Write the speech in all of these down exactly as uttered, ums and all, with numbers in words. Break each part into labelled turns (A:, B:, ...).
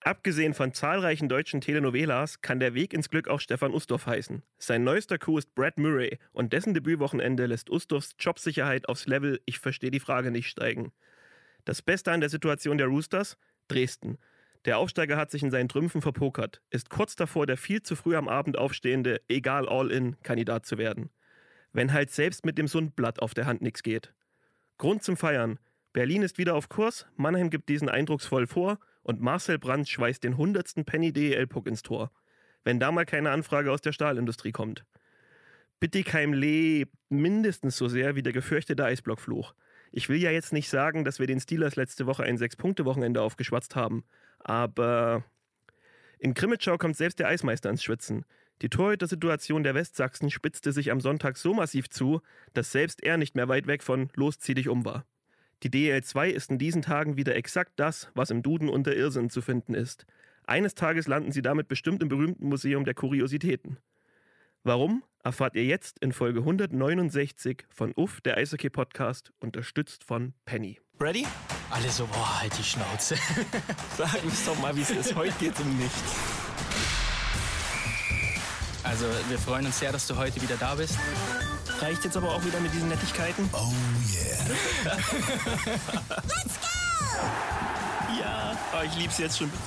A: Abgesehen von zahlreichen deutschen Telenovelas kann der Weg ins Glück auch Stefan Ustorf heißen. Sein neuester Coup ist Brad Murray und dessen Debütwochenende lässt Ustorfs Jobsicherheit aufs Level "Ich verstehe die Frage nicht" steigen. Das Beste an der Situation der Roosters? Dresden. Der Aufsteiger hat sich in seinen Trümpfen verpokert, ist kurz davor, der viel zu früh am Abend aufstehende egal All-In-Kandidat zu werden. Wenn halt selbst mit dem Sundblatt auf der Hand nichts geht. Grund zum Feiern. Berlin ist wieder auf Kurs, Mannheim gibt diesen eindrucksvoll vor und Marcel Brandt schweißt den hundertsten Penny-D E L-Puck ins Tor. Wenn da mal keine Anfrage aus der Stahlindustrie kommt. Bittigheim lebt mindestens so sehr wie der gefürchtete Eisblockfluch. Ich will ja jetzt nicht sagen, dass wir den Steelers letzte Woche ein Sechs-Punkte-Wochenende aufgeschwatzt haben, aber in Krimitschau kommt selbst der Eismeister ins Schwitzen. Die Torhüter-Situation der Westsachsen spitzte sich am Sonntag so massiv zu, dass selbst er nicht mehr weit weg von "Los, zieh dich um" war. Die D E L zwei ist in diesen Tagen wieder exakt das, was im Duden unter Irrsinn zu finden ist. Eines Tages landen sie damit bestimmt im berühmten Museum der Kuriositäten. Warum, erfahrt ihr jetzt in Folge hundertneunundsechzig von Uff, der Eishockey-Podcast, unterstützt von Penny.
B: Ready? Alle so, boah, halt die Schnauze.
A: Sag uns doch mal, wie es ist. Heute geht's um nichts.
B: Also, wir freuen uns sehr, dass du heute wieder da bist.
A: Reicht jetzt aber auch wieder mit diesen Nettigkeiten?
C: Oh yeah.
A: Let's go! Ja, oh, ich lieb's jetzt schon.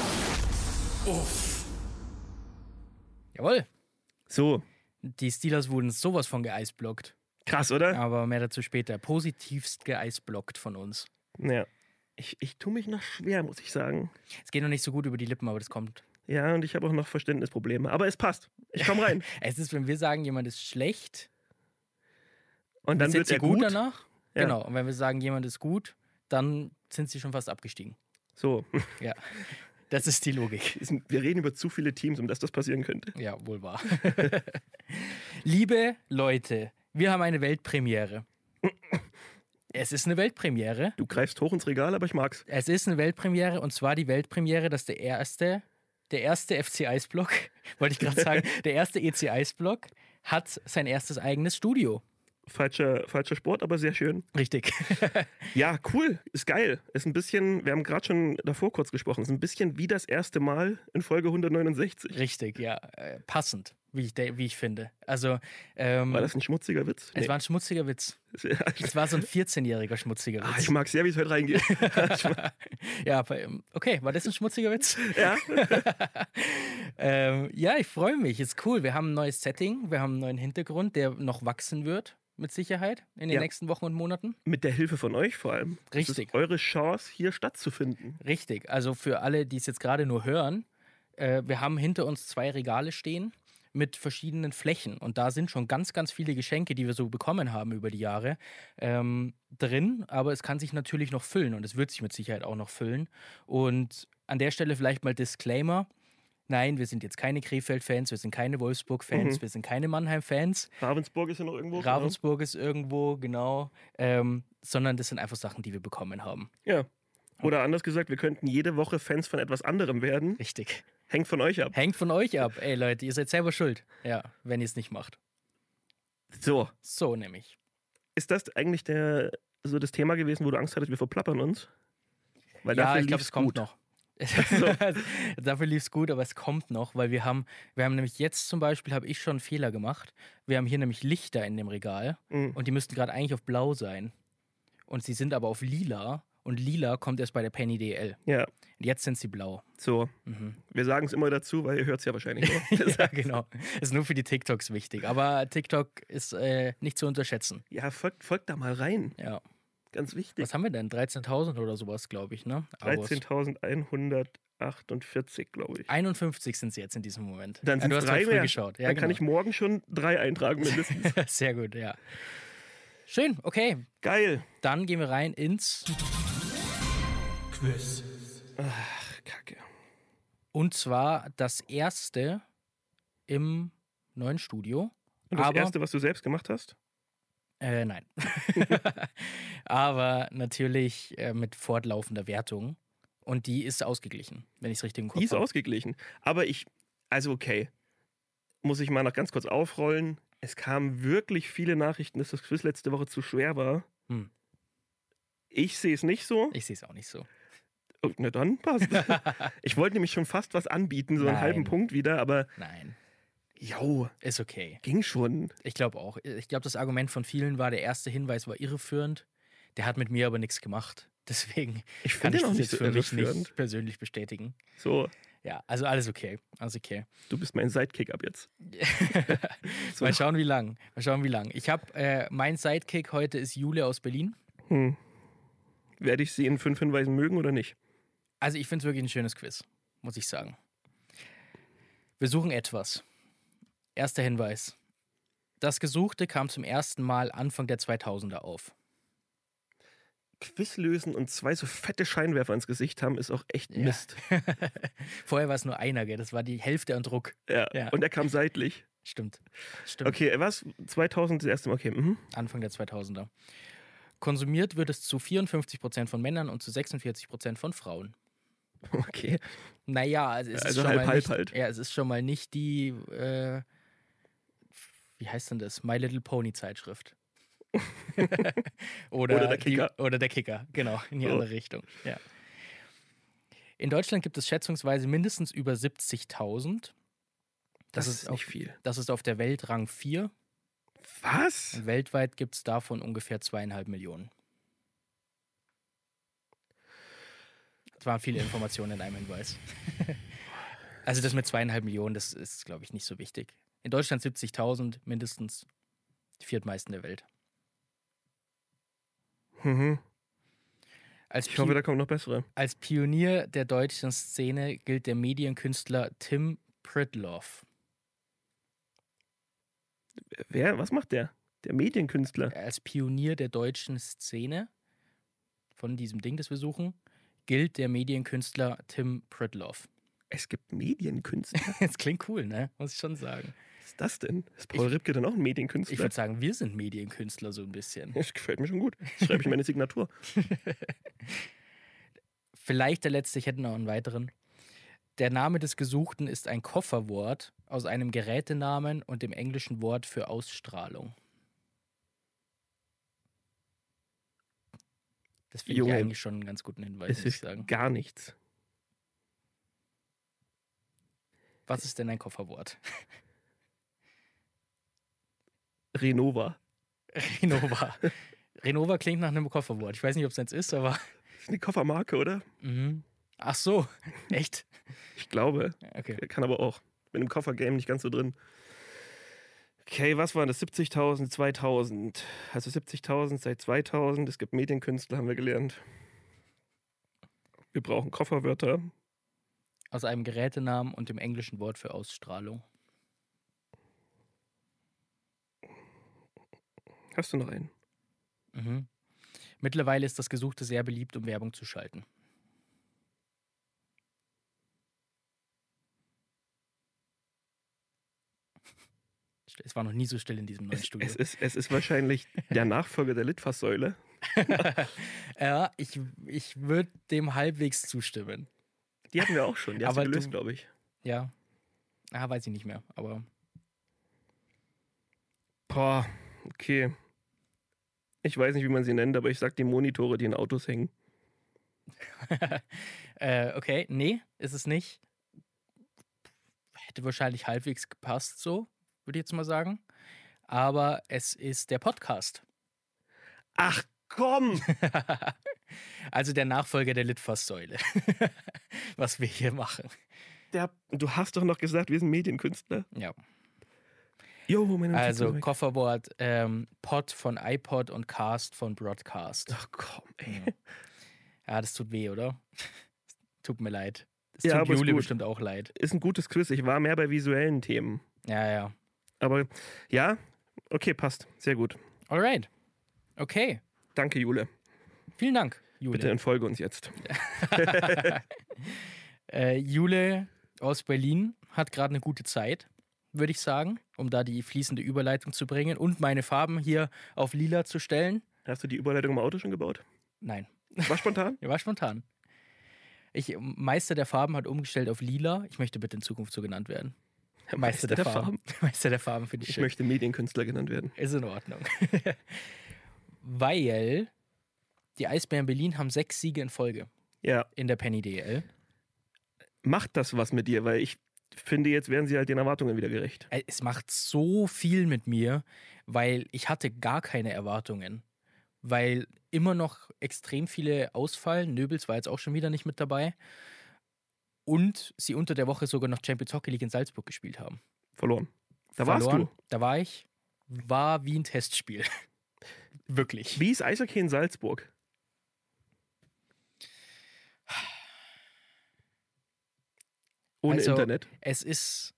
B: Uff. Jawohl.
A: So.
B: Die Steelers wurden sowas von geeisblockt.
A: Krass, oder?
B: Aber mehr dazu später. Positivst geeisblockt von uns.
A: Ja. Ich, ich tue mich noch schwer, muss ich sagen.
B: Es geht noch nicht so gut über die Lippen, aber das kommt.
A: Ja, und ich habe auch noch Verständnisprobleme. Aber es passt. Ich komme rein.
B: Es ist, wenn wir sagen, jemand ist schlecht,
A: und dann wird er gut,
B: gut danach.
A: Ja.
B: Genau. Und wenn wir sagen, jemand ist gut, dann sind sie schon fast abgestiegen.
A: So.
B: Ja. Das ist die Logik.
A: Wir reden über zu viele Teams, um dass das passieren könnte.
B: Ja, wohl wahr. Liebe Leute, wir haben eine Weltpremiere. Es ist eine Weltpremiere.
A: Du greifst hoch ins Regal, aber ich mag's.
B: Es ist eine Weltpremiere und zwar die Weltpremiere, dass der erste, der erste F C Eisblock, wollte ich gerade sagen, der erste E C Eisblock hat sein erstes eigenes Studio.
A: Falscher, falscher Sport, aber sehr schön.
B: Richtig.
A: Ja, cool. Ist geil. Ist ein bisschen, wir haben gerade schon davor kurz gesprochen, ist ein bisschen wie das erste Mal in Folge hundertneunundsechzig.
B: Richtig, ja. Äh, passend, wie ich, wie ich finde. Also, ähm,
A: war das ein schmutziger Witz?
B: Es nee. war ein schmutziger Witz. Es war so ein vierzehnjähriger schmutziger Witz.
A: Ah, ich mag sehr, wie es heute reingeht.
B: Ja, okay, war das ein schmutziger Witz?
A: Ja.
B: ähm, ja, ich freue mich. Ist cool. Wir haben ein neues Setting, wir haben einen neuen Hintergrund, der noch wachsen wird. Mit Sicherheit in den ja. nächsten Wochen und Monaten.
A: Mit der Hilfe von euch vor allem.
B: Richtig.
A: Das ist eure Chance, hier stattzufinden.
B: Richtig. Also für alle, die es jetzt gerade nur hören, äh, wir haben hinter uns zwei Regale stehen mit verschiedenen Flächen. Und da sind schon ganz, ganz viele Geschenke, die wir so bekommen haben über die Jahre, ähm, drin. Aber es kann sich natürlich noch füllen und es wird sich mit Sicherheit auch noch füllen. Und an der Stelle vielleicht mal Disclaimer. Nein, wir sind jetzt keine Krefeld-Fans, wir sind keine Wolfsburg-Fans, mhm. wir sind keine Mannheim-Fans.
A: Ravensburg ist ja noch irgendwo.
B: Ravensburg genau. ist irgendwo, genau. Ähm, sondern das sind einfach Sachen, die wir bekommen haben.
A: Ja. Oder anders gesagt, wir könnten jede Woche Fans von etwas anderem werden.
B: Richtig.
A: Hängt von euch ab.
B: Hängt von euch ab. Ey Leute, ihr seid selber schuld. Ja, wenn ihr es nicht macht.
A: So.
B: So nämlich.
A: Ist das eigentlich der, so das Thema gewesen, wo du Angst hattest, wir verplappern uns? Weil
B: ja, ich glaube, es kommt
A: gut.
B: noch. So. Dafür lief es gut, aber es kommt noch, weil wir haben, wir haben nämlich jetzt zum Beispiel, habe ich schon einen Fehler gemacht. Wir haben hier nämlich Lichter in dem Regal mhm. und die müssten gerade eigentlich auf blau sein. Und sie sind aber auf lila und lila kommt erst bei der Penny D E L.
A: Ja.
B: Und jetzt sind sie blau.
A: So. Mhm. Wir sagen es immer dazu, weil ihr hört es ja wahrscheinlich nur.
B: Ja, genau. Ist nur für die TikToks wichtig. Aber TikTok ist äh, nicht zu unterschätzen.
A: Ja, folgt, folgt da mal rein.
B: Ja.
A: Ganz wichtig.
B: Was haben wir denn? dreizehntausend oder sowas, glaube ich, ne?
A: dreizehntausendeinhundertachtundvierzig, glaube ich.
B: einundfünfzig sind sie jetzt in diesem Moment.
A: Dann sind
B: ja,
A: es drei mehr.
B: Geschaut. Ja,
A: Dann
B: genau.
A: kann ich morgen schon drei eintragen mindestens.
B: Sehr gut, ja. Schön, okay.
A: Geil.
B: Dann gehen wir rein ins
C: Quiz.
A: Ach, Kacke.
B: Und zwar das erste im neuen Studio.
A: Und das
B: Aber,
A: erste, was du selbst gemacht hast?
B: Äh, nein. Aber natürlich äh, mit fortlaufender Wertung. Und die ist ausgeglichen, wenn ich es richtig im Kopf habe.
A: Die ist habe. ausgeglichen. Aber ich, also okay, muss ich mal noch ganz kurz aufrollen. Es kamen wirklich viele Nachrichten, dass das Quiz letzte Woche zu schwer war. Hm. Ich sehe es nicht so.
B: Ich sehe es auch nicht so.
A: Oh, na dann passt. Ich wollte nämlich schon fast was anbieten, so einen
B: Nein.
A: halben Punkt wieder, aber
B: Nein,
A: jo,
B: ist okay.
A: ging schon.
B: Ich glaube auch. Ich glaube, das Argument von vielen war, der erste Hinweis war irreführend. Der hat mit mir aber nichts gemacht. Deswegen
A: Ich
B: kann
A: finde
B: ich
A: den auch
B: das
A: nicht
B: jetzt
A: so
B: für mich
A: irreführend.
B: nicht persönlich bestätigen.
A: So,
B: Ja, also alles okay. Alles okay.
A: du bist mein Sidekick ab jetzt. So.
B: Mal schauen, wie lang. Mal schauen, wie lang. Ich habe, äh, mein Sidekick heute ist Jule aus Berlin.
A: Hm. Werde ich sie in fünf Hinweisen mögen oder nicht?
B: Also ich finde es wirklich ein schönes Quiz, muss ich sagen. Wir suchen etwas. Erster Hinweis. Das Gesuchte kam zum ersten Mal Anfang der zweitausender auf.
A: Quiz lösen und zwei so fette Scheinwerfer ins Gesicht haben, ist auch echt
B: Ja.
A: Mist.
B: Vorher war es nur einer, gell? Das war die Hälfte an Druck.
A: Ja.
B: Ja.
A: Und er kam seitlich.
B: Stimmt. Stimmt.
A: Okay, was? zweitausend das erste Mal, okay. Mhm.
B: Anfang der zweitausender. Konsumiert wird es zu vierundfünfzig Prozent von Männern und zu sechsundvierzig Prozent von Frauen.
A: Okay.
B: Naja, also es
A: Also
B: ist schon
A: halb,
B: mal
A: halb
B: nicht,
A: halt.
B: Ja, es ist schon mal nicht die, äh, wie heißt denn das? My Little Pony Zeitschrift. oder,
A: Oder der Kicker.
B: Die, oder der Kicker, genau, in die
A: So.
B: andere Richtung. Ja. In Deutschland gibt es schätzungsweise mindestens über siebzigtausend.
A: Das,
B: Das
A: ist
B: ist
A: nicht
B: auf-
A: viel.
B: Das ist auf der Welt Rang vier.
A: Was?
B: Und weltweit gibt es davon ungefähr zweieinhalb Millionen. Das waren viele Informationen in einem Hinweis. Also das mit zweieinhalb Millionen, das ist, glaube ich, nicht so wichtig. In Deutschland siebzigtausend, mindestens die viertmeisten der Welt.
A: Mhm.
B: Als,
A: Ich hoffe,
B: Pi
A: da kommen noch bessere.
B: als Pionier der deutschen Szene gilt der Medienkünstler Tim Pridloff.
A: Wer? Was macht der? Der Medienkünstler.
B: Als Pionier der deutschen Szene von diesem Ding, das wir suchen, gilt der Medienkünstler Tim Pridloff.
A: Es gibt Medienkünstler.
B: Das klingt cool, ne? Muss ich schon sagen.
A: Was ist das denn? Ist Paul Ripke dann auch ein
B: Ich
A: Medienkünstler?
B: würde sagen, wir sind Medienkünstler so ein bisschen.
A: Das gefällt mir schon gut. Das schreibe ich in meine Signatur.
B: Vielleicht der letzte, ich hätte noch einen weiteren. Der Name des Gesuchten ist ein Kofferwort aus einem Gerätenamen und dem englischen Wort für Ausstrahlung. Das finde ich
A: Junge,
B: eigentlich schon einen ganz guten Hinweis,
A: Es
B: muss ich
A: ist
B: sagen.
A: gar nichts.
B: Was ist denn ein Kofferwort?
A: Renova.
B: Renova. Renova klingt nach einem Kofferwort. Ich weiß nicht, ob es eins ist, aber.
A: Das ist eine Koffermarke, oder?
B: Mhm. Ach so, echt?
A: Ich glaube.
B: Okay.
A: Kann aber auch. Bin im Koffergame nicht ganz so drin. Okay, was waren das? siebzigtausend, zweitausend. Also siebzigtausend seit zweitausend. Es gibt Medienkünstler, haben wir gelernt. Wir brauchen Kofferwörter.
B: Aus einem Gerätenamen und dem englischen Wort für Ausstrahlung.
A: Hast du noch einen?
B: Mhm. Mittlerweile ist das Gesuchte sehr beliebt, um Werbung zu schalten. Es war noch nie so still in diesem neuen
A: Es,
B: Studio.
A: es, ist, es ist wahrscheinlich der Nachfolger der Litfaßsäule.
B: Ja, ich, ich würde dem halbwegs zustimmen.
A: Die hatten wir auch schon. Die hast
B: Aber
A: du gelöst,
B: du-
A: glaube ich.
B: Ja. Ah, weiß ich nicht mehr, aber.
A: Boah, okay. Ich weiß nicht, wie man sie nennt, aber ich sag die Monitore, die in Autos hängen.
B: äh, okay, nee, ist es nicht. Hätte wahrscheinlich halbwegs gepasst, so, würde ich jetzt mal sagen. Aber es ist der Podcast.
A: Ach komm!
B: Also der Nachfolger der Litfaßsäule. Was wir hier machen.
A: Der, du hast doch noch gesagt, wir sind Medienkünstler.
B: Ja.
A: Jo, meine Notizen
B: Also
A: sind weg.
B: Kofferwort ähm, Pod von iPod und Cast von Broadcast.
A: Ach komm, ey.
B: Ja. Ja, das tut weh, oder? Tut mir leid. Das
A: Ja,
B: tut
A: aber ist
B: Jule
A: gut.
B: bestimmt auch leid.
A: Ist ein gutes Quiz. Ich war mehr bei visuellen Themen.
B: Ja, ja.
A: Aber ja, okay, passt. Sehr gut.
B: Alright. Okay.
A: Danke, Jule.
B: Vielen Dank, Jule.
A: Bitte entfolge uns jetzt.
B: äh, Jule aus Berlin hat gerade eine gute Zeit, würde ich sagen, um da die fließende Überleitung zu bringen und meine Farben hier auf lila zu stellen.
A: Hast du die Überleitung im Auto schon gebaut?
B: Nein,
A: War spontan?
B: ja, war spontan. Ich, Meister der Farben hat umgestellt auf lila. Ich möchte bitte in Zukunft so genannt werden. Meister, der, Farben. Meister der Farben finde ich,
A: Ich
B: schön.
A: möchte Medienkünstler genannt werden.
B: Ist in Ordnung. Weil die Eisbären Berlin haben sechs Siege in Folge.
A: Ja.
B: in der Penny D L.
A: Macht das was mit dir? Weil ich finde, jetzt werden sie halt den Erwartungen wieder gerecht.
B: Äh, Es macht so viel mit mir, weil ich hatte gar keine Erwartungen. Weil immer noch extrem viele ausfallen. Nöbels war jetzt auch schon wieder nicht mit dabei. Und sie unter der Woche sogar noch Champions Hockey League in Salzburg gespielt haben.
A: Verloren. Da
B: Verloren.
A: warst
B: Da war ich. War wie ein Testspiel. Wirklich.
A: du. Wie ist Eishockey in Salzburg? Ohne
B: Also,
A: Internet.
B: Es ist.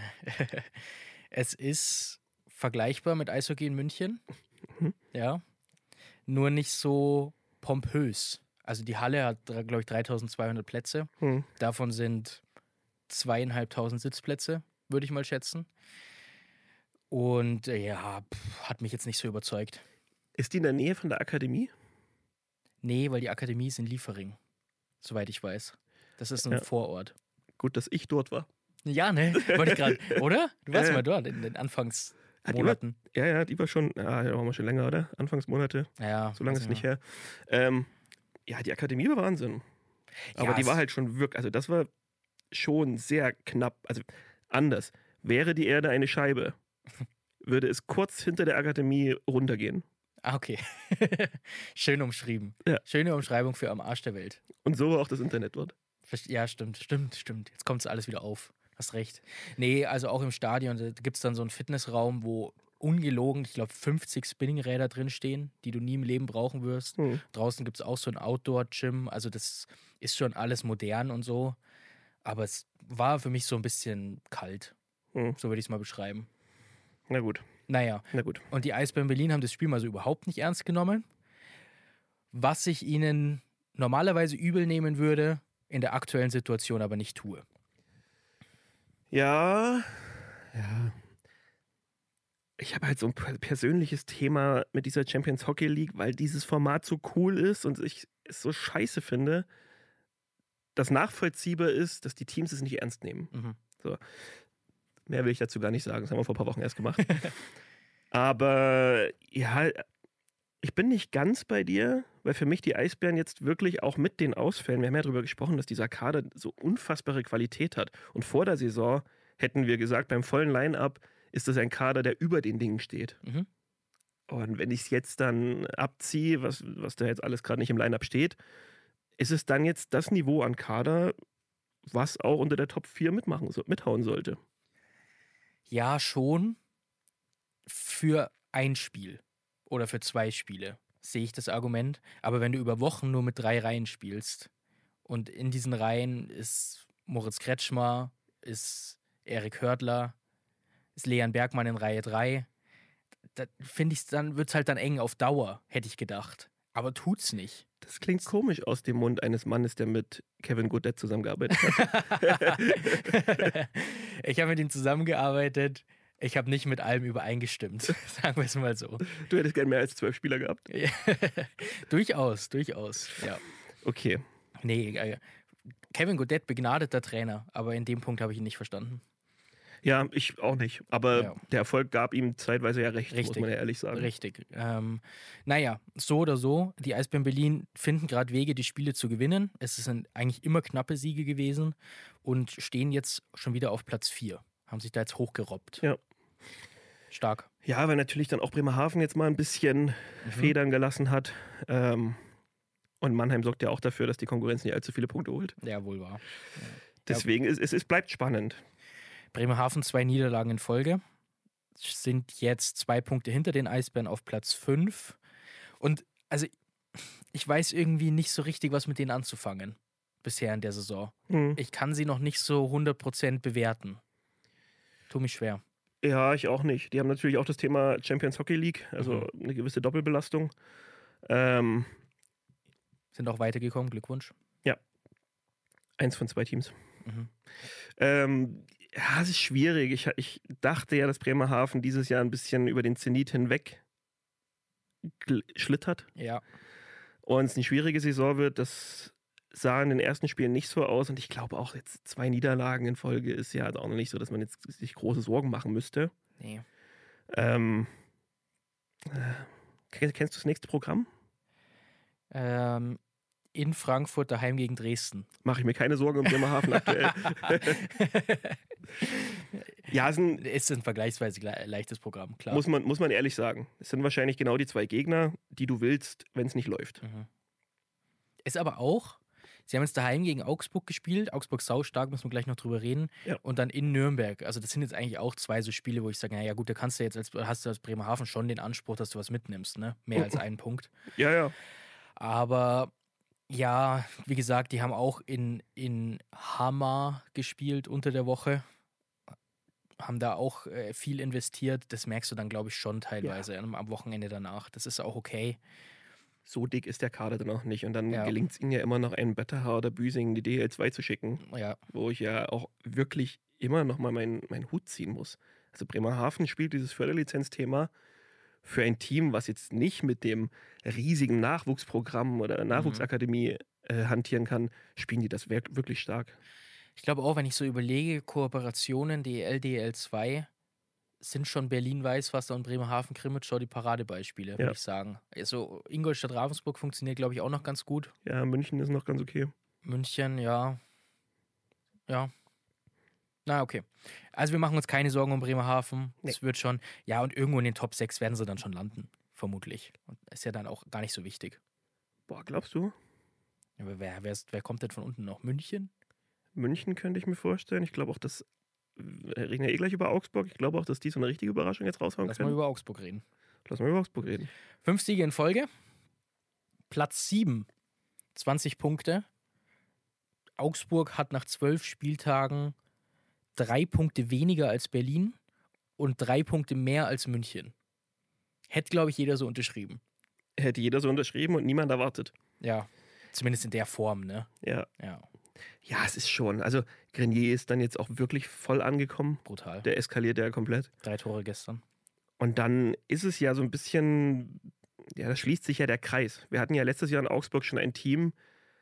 B: es ist vergleichbar mit Eishockey in München.
A: Mhm.
B: Ja. Nur nicht so pompös. Also die Halle hat, glaube ich, dreitausendzweihundert Plätze.
A: Hm.
B: Davon sind zweieinhalbtausend Sitzplätze, würde ich mal schätzen. Und äh, ja, pff, hat mich jetzt nicht so überzeugt.
A: Ist die in der Nähe von der Akademie?
B: Nee, weil die Akademie ist in Liefering, soweit ich weiß. Das ist ein
A: Ja.
B: Vorort.
A: Gut, dass ich dort war.
B: Ja, ne? Wollte ich gerade, oder? Du warst
A: Ja, ja.
B: mal dort in den
A: Hat die
B: Anfangsmonaten.
A: Ja, ja, die war schon, ja, da waren wir schon länger, oder? Anfangsmonate,
B: Ja,
A: so lange
B: weiß
A: ist
B: ich
A: nicht her. Ähm, ja, die Akademie war Wahnsinn. Aber
B: Ja,
A: die war
B: es-
A: halt schon wirklich, also das war schon sehr knapp. Also anders. Wäre die Erde eine Scheibe, würde es kurz hinter der Akademie runtergehen.
B: Ah, okay. Schön umschrieben.
A: Ja.
B: Schöne Umschreibung für am Arsch der Welt.
A: Und so war auch das Internet dort.
B: Verst- Ja, stimmt, stimmt, stimmt. Jetzt kommt es alles wieder auf. Hast recht. Nee, also auch im Stadion, da gibt es dann so einen Fitnessraum, wo ungelogen, ich glaube, fünfzig Spinningräder drinstehen, die du nie im Leben brauchen wirst.
A: Hm.
B: Draußen gibt es auch so ein Outdoor-Gym. Also das ist schon alles modern und so. Aber es war für mich so ein bisschen kalt.
A: Hm.
B: So würde ich es mal beschreiben.
A: Na gut,
B: Naja,
A: na gut.
B: und die Eisbären Berlin haben das Spiel mal so überhaupt nicht ernst genommen. Was ich ihnen normalerweise übel nehmen würde, in der aktuellen Situation aber nicht tue.
A: Ja, ja. Ich habe halt so ein per- persönliches Thema mit dieser Champions Hockey League, weil dieses Format so cool ist und ich es so scheiße finde, dass nachvollziehbar ist, dass die Teams es nicht ernst nehmen.
B: Mhm.
A: Mehr will ich dazu gar nicht sagen. Das haben wir vor ein paar Wochen erst gemacht. Aber ja, ich bin nicht ganz bei dir, weil für mich die Eisbären jetzt wirklich auch mit den Ausfällen, wir haben ja darüber gesprochen, dass dieser Kader so unfassbare Qualität hat. Und vor der Saison hätten wir gesagt, beim vollen Line-Up ist das ein Kader, der über den Dingen steht.
B: Mhm.
A: Und wenn ich es jetzt dann abziehe, was, was da jetzt alles gerade nicht im Line-Up steht, ist es dann jetzt das Niveau an Kader, was auch unter der Top vier mitmachen, so, mithauen sollte.
B: Ja, schon für ein Spiel oder für zwei Spiele sehe ich das Argument. Aber wenn du über Wochen nur mit drei Reihen spielst und in diesen Reihen ist Moritz Kretschmer, ist Erik Hördler, ist Leon Bergmann in Reihe drei, da finde ich, dann wird es halt dann eng auf Dauer, hätte ich gedacht. Aber tut's nicht.
A: Das klingt komisch aus dem Mund eines Mannes, der mit Kevin Godet zusammengearbeitet hat.
B: Ich habe mit ihm zusammengearbeitet. Ich habe nicht mit allem übereingestimmt, sagen wir es mal so.
A: Du hättest gern mehr als zwölf Spieler gehabt.
B: durchaus, durchaus, ja.
A: Okay.
B: Nee, äh, Kevin Godet, begnadeter Trainer, aber in dem Punkt habe ich ihn nicht verstanden.
A: Ja, ich auch nicht. Aber
B: Ja.
A: der Erfolg gab ihm zeitweise ja recht, muss
B: Richtig.
A: man ja ehrlich sagen.
B: Richtig. Ähm, naja, so oder so, die Eisbären Berlin finden gerade Wege, die Spiele zu gewinnen. Es sind eigentlich immer knappe Siege gewesen und stehen jetzt schon wieder auf Platz vier. Haben sich da jetzt hochgerobbt.
A: Ja.
B: Stark.
A: Ja, weil natürlich dann auch Bremerhaven jetzt mal ein bisschen
B: Mhm.
A: Federn gelassen hat. Ähm, und Mannheim sorgt ja auch dafür, dass die Konkurrenz nicht allzu viele Punkte holt.
B: Ja, wohl wahr.
A: Deswegen, es, es, es bleibt spannend.
B: Bremerhaven zwei Niederlagen in Folge, sind jetzt zwei Punkte hinter den Eisbären auf Platz fünf. Und also ich weiß irgendwie nicht so richtig, was mit denen anzufangen bisher in der Saison.
A: Hm.
B: Ich kann sie noch nicht so hundert Prozent bewerten. Tu mich schwer.
A: Ja, ich auch nicht. Die haben natürlich auch das Thema Champions Hockey League, also
B: Mhm.
A: eine gewisse Doppelbelastung. Ähm,
B: Sind auch weitergekommen, Glückwunsch.
A: eins von zwei Teams.
B: Mhm.
A: Ähm, ja, es ist schwierig. Ich, ich dachte ja, dass Bremerhaven dieses Jahr ein bisschen über den Zenit hinweg gl- schlittert
B: Ja,
A: und es eine schwierige Saison wird. Das sah in den ersten Spielen nicht so aus und ich glaube auch jetzt zwei Niederlagen in Folge ist ja auch noch nicht so, dass man jetzt sich große Sorgen machen müsste.
B: nee.
A: Ähm, äh, kennst, kennst du das nächste Programm?
B: Ähm, in Frankfurt daheim gegen Dresden.
A: Mache ich mir keine Sorgen um Bremerhaven aktuell. Ja, es ist ein,
B: Ist ein vergleichsweise le- leichtes Programm, klar.
A: muss, man, muss man ehrlich sagen. Es sind wahrscheinlich genau die zwei Gegner, die du willst, wenn es nicht läuft.
B: Mhm. Ist aber auch, sie haben jetzt daheim gegen Augsburg gespielt. Augsburg saustark, müssen wir gleich noch drüber reden.
A: Ja.
B: Und dann in Nürnberg. Also das sind jetzt eigentlich auch zwei so Spiele, wo ich sage, naja gut, da kannst du jetzt als, hast du als Bremerhaven schon den Anspruch, dass du was mitnimmst, ne? Mehr als einen Punkt.
A: Ja, ja.
B: Aber ja, wie gesagt, die haben auch in, in Hamar gespielt unter der Woche. Haben da auch äh, viel investiert. Das merkst du dann, glaube ich, schon teilweise am, am Wochenende danach. Das ist auch okay.
A: So dick ist der Kader dann auch nicht. Und dann
B: Ja.
A: gelingt es ihnen ja immer noch, einen Betterhaar oder Büsing in die D L zwei zu schicken,
B: Ja,
A: wo ich ja auch wirklich immer noch mal meinen meinen Hut ziehen muss. Also Bremerhaven spielt dieses Förderlizenzthema für ein Team, was jetzt nicht mit dem riesigen Nachwuchsprogramm oder Nachwuchsakademie äh, hantieren kann, spielen die das wirk- wirklich stark.
B: ich glaube auch, wenn ich so überlege, Kooperationen, D E L, D E L zwei, sind schon Berlin-Weißwasser und Bremerhaven-Krimitschau die Paradebeispiele, würde
A: Ja.
B: ich sagen. Also Ingolstadt-Ravensburg funktioniert, glaube ich, auch noch ganz gut.
A: Ja, München ist noch ganz okay.
B: München, ja. Ja. Na, okay. Also wir machen uns keine Sorgen um Bremerhaven. Es wird schon, ja, und irgendwo in den Top sechs werden sie dann schon landen, vermutlich. Und ist ja dann auch gar nicht so wichtig.
A: Boah, glaubst du?
B: Aber wer, wer, ist, wer kommt denn von unten noch? München?
A: München könnte ich mir vorstellen. Ich glaube auch, dass wir reden ja eh gleich über Augsburg. Ich glaube auch, dass die so eine richtige Überraschung jetzt raushauen
B: Lass mal
A: können.
B: über Augsburg reden.
A: Lass mal über Augsburg reden.
B: Fünf Siege in Folge. Platz sieben. zwanzig Punkte. Augsburg hat nach zwölf Spieltagen drei Punkte weniger als Berlin und drei Punkte mehr als München. Hätte, glaube ich, jeder so unterschrieben.
A: Hätte jeder so unterschrieben und niemand erwartet.
B: Ja. Zumindest in der Form, ne?
A: Ja.
B: Ja,
A: Ja, es ist schon. Also Grenier ist dann jetzt auch wirklich voll angekommen.
B: brutal.
A: Der eskaliert ja komplett.
B: Drei Tore gestern.
A: Und dann ist es ja so ein bisschen, ja, da schließt sich ja der Kreis. Wir hatten ja letztes Jahr in Augsburg schon ein Team,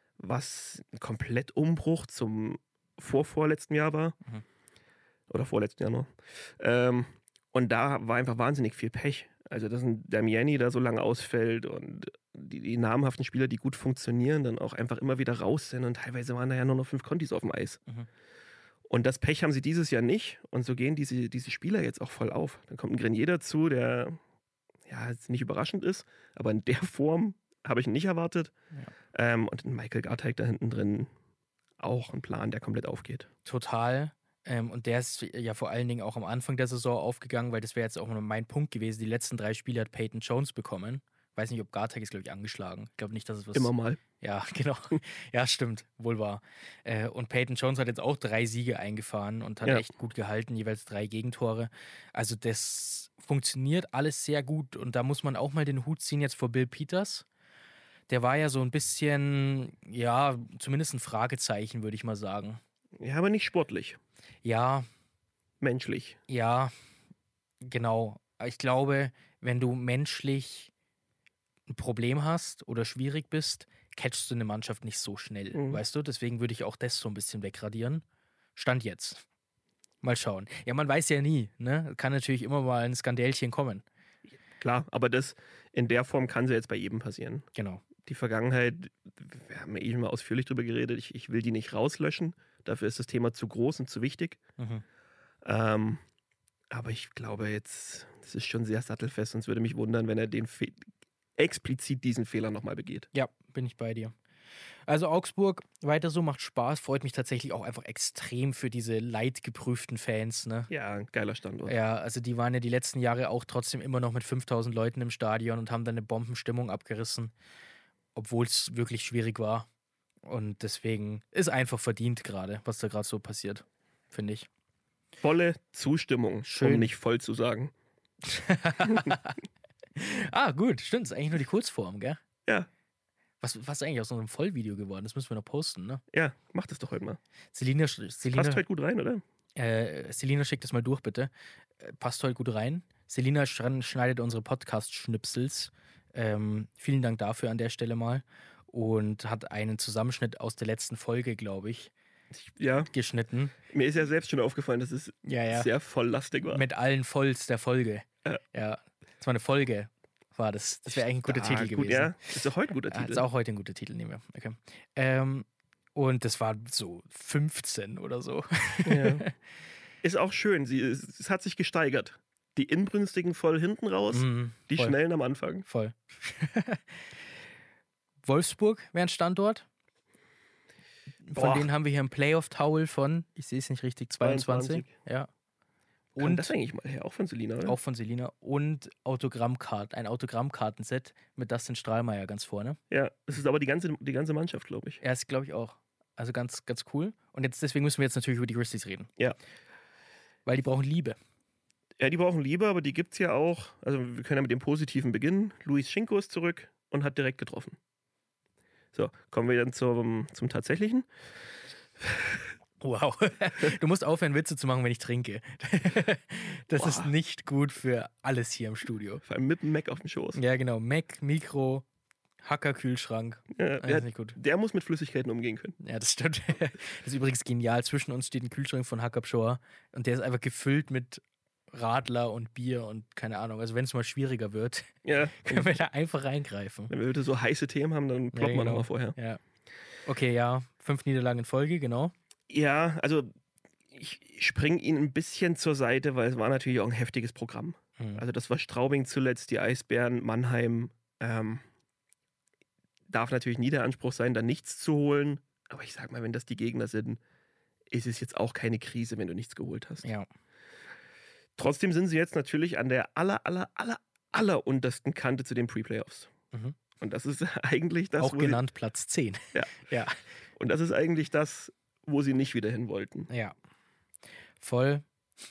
A: was ein komplett Umbruch zum vorvorletzten Jahr war.
B: Mhm.
A: Oder vorletzten Jahr noch. Ähm, und da war einfach wahnsinnig viel Pech. Also, dass ein Damiani da so lange ausfällt und die, die namhaften Spieler, die gut funktionieren, dann auch einfach immer wieder raus sind. Und teilweise waren da ja nur noch fünf Kontis auf dem Eis.
B: Mhm.
A: Und das Pech haben sie dieses Jahr nicht. Und so gehen diese, diese Spieler jetzt auch voll auf. Dann kommt ein Grenier dazu, der ja jetzt nicht überraschend ist, aber in der Form habe ich ihn nicht erwartet.
B: Ja.
A: Ähm, und ein Michael Garteig da hinten drin auch ein Plan, der komplett aufgeht.
B: Total. Ähm, und der ist ja vor allen Dingen auch am Anfang der Saison aufgegangen, weil das wäre jetzt auch mein Punkt gewesen. Die letzten drei Spiele hat Peyton Jones bekommen. Weiß nicht, ob Garteig ist, glaube ich, angeschlagen. Ich glaube nicht, dass es was...
A: Immer mal.
B: Ja, genau. Ja, stimmt. Wohl wahr. Äh, und Peyton Jones hat jetzt auch drei Siege eingefahren und hat
A: Ja.
B: echt gut gehalten, jeweils drei Gegentore. Also das funktioniert alles sehr gut. Und da muss man auch mal den Hut ziehen jetzt vor Bill Peters. Der war ja so ein bisschen, ja, zumindest ein Fragezeichen, würde ich mal sagen.
A: Ja, aber nicht sportlich.
B: Ja,
A: Menschlich.
B: ja, genau. Ich glaube, wenn du menschlich ein Problem hast oder schwierig bist, catchst du eine Mannschaft nicht so schnell,
A: Mhm.
B: weißt du? Deswegen würde ich auch das so ein bisschen wegradieren. Stand jetzt. Mal schauen. Ja, man weiß ja nie, ne? Kann natürlich immer mal ein Skandälchen kommen.
A: Klar, aber das in der Form kann sie jetzt bei jedem passieren.
B: Genau.
A: Die Vergangenheit, wir haben ja eben mal ausführlich drüber geredet, ich, ich will die nicht rauslöschen. Dafür ist das Thema zu groß und zu wichtig.
B: Mhm.
A: Ähm, aber ich glaube jetzt, das ist schon sehr sattelfest und es würde mich wundern, wenn er den Fe explizit diesen Fehler nochmal begeht.
B: Ja, bin ich bei dir. Also Augsburg, weiter so, macht Spaß, freut mich tatsächlich auch einfach extrem für diese leidgeprüften Fans, ne?
A: Ja, ein geiler Standort.
B: Ja, also die waren ja die letzten Jahre auch trotzdem immer noch mit fünftausend Leuten im Stadion und haben dann eine Bombenstimmung abgerissen, obwohl es wirklich schwierig war. Und deswegen ist einfach verdient gerade, was da gerade so passiert, finde ich.
A: Volle Zustimmung,
B: Schön.
A: um nicht voll zu sagen.
B: Ah, gut, stimmt, ist eigentlich nur die Kurzform, gell?
A: Ja,
B: Was, was ist eigentlich aus unserem Vollvideo geworden? Das müssen wir noch posten, ne?
A: ja, mach das doch heute mal.
B: Selina,
A: Passt
B: Selina,
A: heute gut rein, oder?
B: äh, Selina schickt das mal durch, bitte. Äh, passt heute gut rein. Selina sch- schneidet unsere Podcast-Schnipsels. Ähm, vielen Dank dafür an der Stelle mal. Und hat einen Zusammenschnitt aus der letzten Folge, glaube ich,
A: Ich, ja,
B: geschnitten.
A: mir ist ja selbst schon aufgefallen, dass es
B: Ja, ja.
A: sehr volllastig war.
B: Mit allen Volls der Folge.
A: Ja.
B: Ja. Das war eine Folge. war das. Das wäre eigentlich ein guter
A: Stark,
B: Titel
A: gut,
B: gewesen.
A: Ja, ist auch heute ein guter
B: Ah,
A: Titel.
B: ist auch heute ein guter Titel, nehmen wir. Okay. Ähm, und das war so fünfzehn oder so.
A: Ja. Ist auch schön. Sie, es, es hat sich gesteigert. Die Inbrünstigen voll hinten raus,
B: Mhm,
A: die
B: voll.
A: Schnellen am Anfang.
B: Voll. Wolfsburg wäre ein Standort. Von
A: Boah.
B: denen haben wir hier ein Playoff-Towel von, ich sehe es nicht richtig, zweiundzwanzig.
A: zweiundzwanzig.
B: Ja.
A: Und
B: Und
A: das eigentlich mal her, auch von Selina, oder?
B: auch von Selina. Und Autogrammkart, ein Autogrammkartenset mit Dustin Strahlmeier ganz vorne.
A: Ja, es ist aber die ganze, die ganze Mannschaft, glaube ich.
B: Er ist, glaube ich, auch. Also ganz, ganz cool. Und jetzt deswegen müssen wir jetzt natürlich über die Grizzlies reden.
A: Ja.
B: Weil die brauchen Liebe.
A: Ja, die brauchen Liebe, aber die gibt es ja auch. Also wir können ja mit dem Positiven beginnen. Luis Schinko ist zurück und hat direkt getroffen. So, kommen wir dann zum, zum Tatsächlichen.
B: Wow. Du musst aufhören, Witze zu machen, wenn ich trinke. Das
A: Boah.
B: ist nicht gut für alles hier im Studio.
A: Vor allem mit dem Mac auf dem Schoß.
B: Ja, genau. Mac, Mikro, Hacker-Kühlschrank.
A: Ja,
B: Das
A: der,
B: ist nicht gut.
A: der muss mit Flüssigkeiten umgehen können.
B: Ja, das stimmt. Das ist übrigens genial. Zwischen uns steht ein Kühlschrank von Hackab Shore und der ist einfach gefüllt mit Radler und Bier und keine Ahnung. Also wenn es mal schwieriger wird,
A: Ja,
B: können wir da einfach reingreifen.
A: wenn wir wieder so heiße Themen haben, dann ploppen
B: Ja,
A: wir
B: genau.
A: nochmal vorher.
B: Ja. Okay, ja. Fünf Niederlagen in Folge, genau.
A: Ja, also ich springe Ihnen ein bisschen zur Seite, weil es war natürlich auch ein heftiges Programm.
B: Hm.
A: Also das war Straubing zuletzt, die Eisbären, Mannheim. Ähm, darf natürlich nie der Anspruch sein, da nichts zu holen. Aber ich sag mal, wenn das die Gegner sind, ist es jetzt auch keine Krise, wenn du nichts geholt hast.
B: Ja.
A: Trotzdem sind sie jetzt natürlich an der aller, aller, aller, aller untersten Kante zu den Pre-Playoffs.
B: Mhm.
A: Und das ist eigentlich das,
B: Auch
A: wo
B: genannt Platz zehn.
A: Ja.
B: Ja.
A: Sie, und das ist eigentlich das, wo sie nicht wieder hin wollten.
B: Ja. Voll.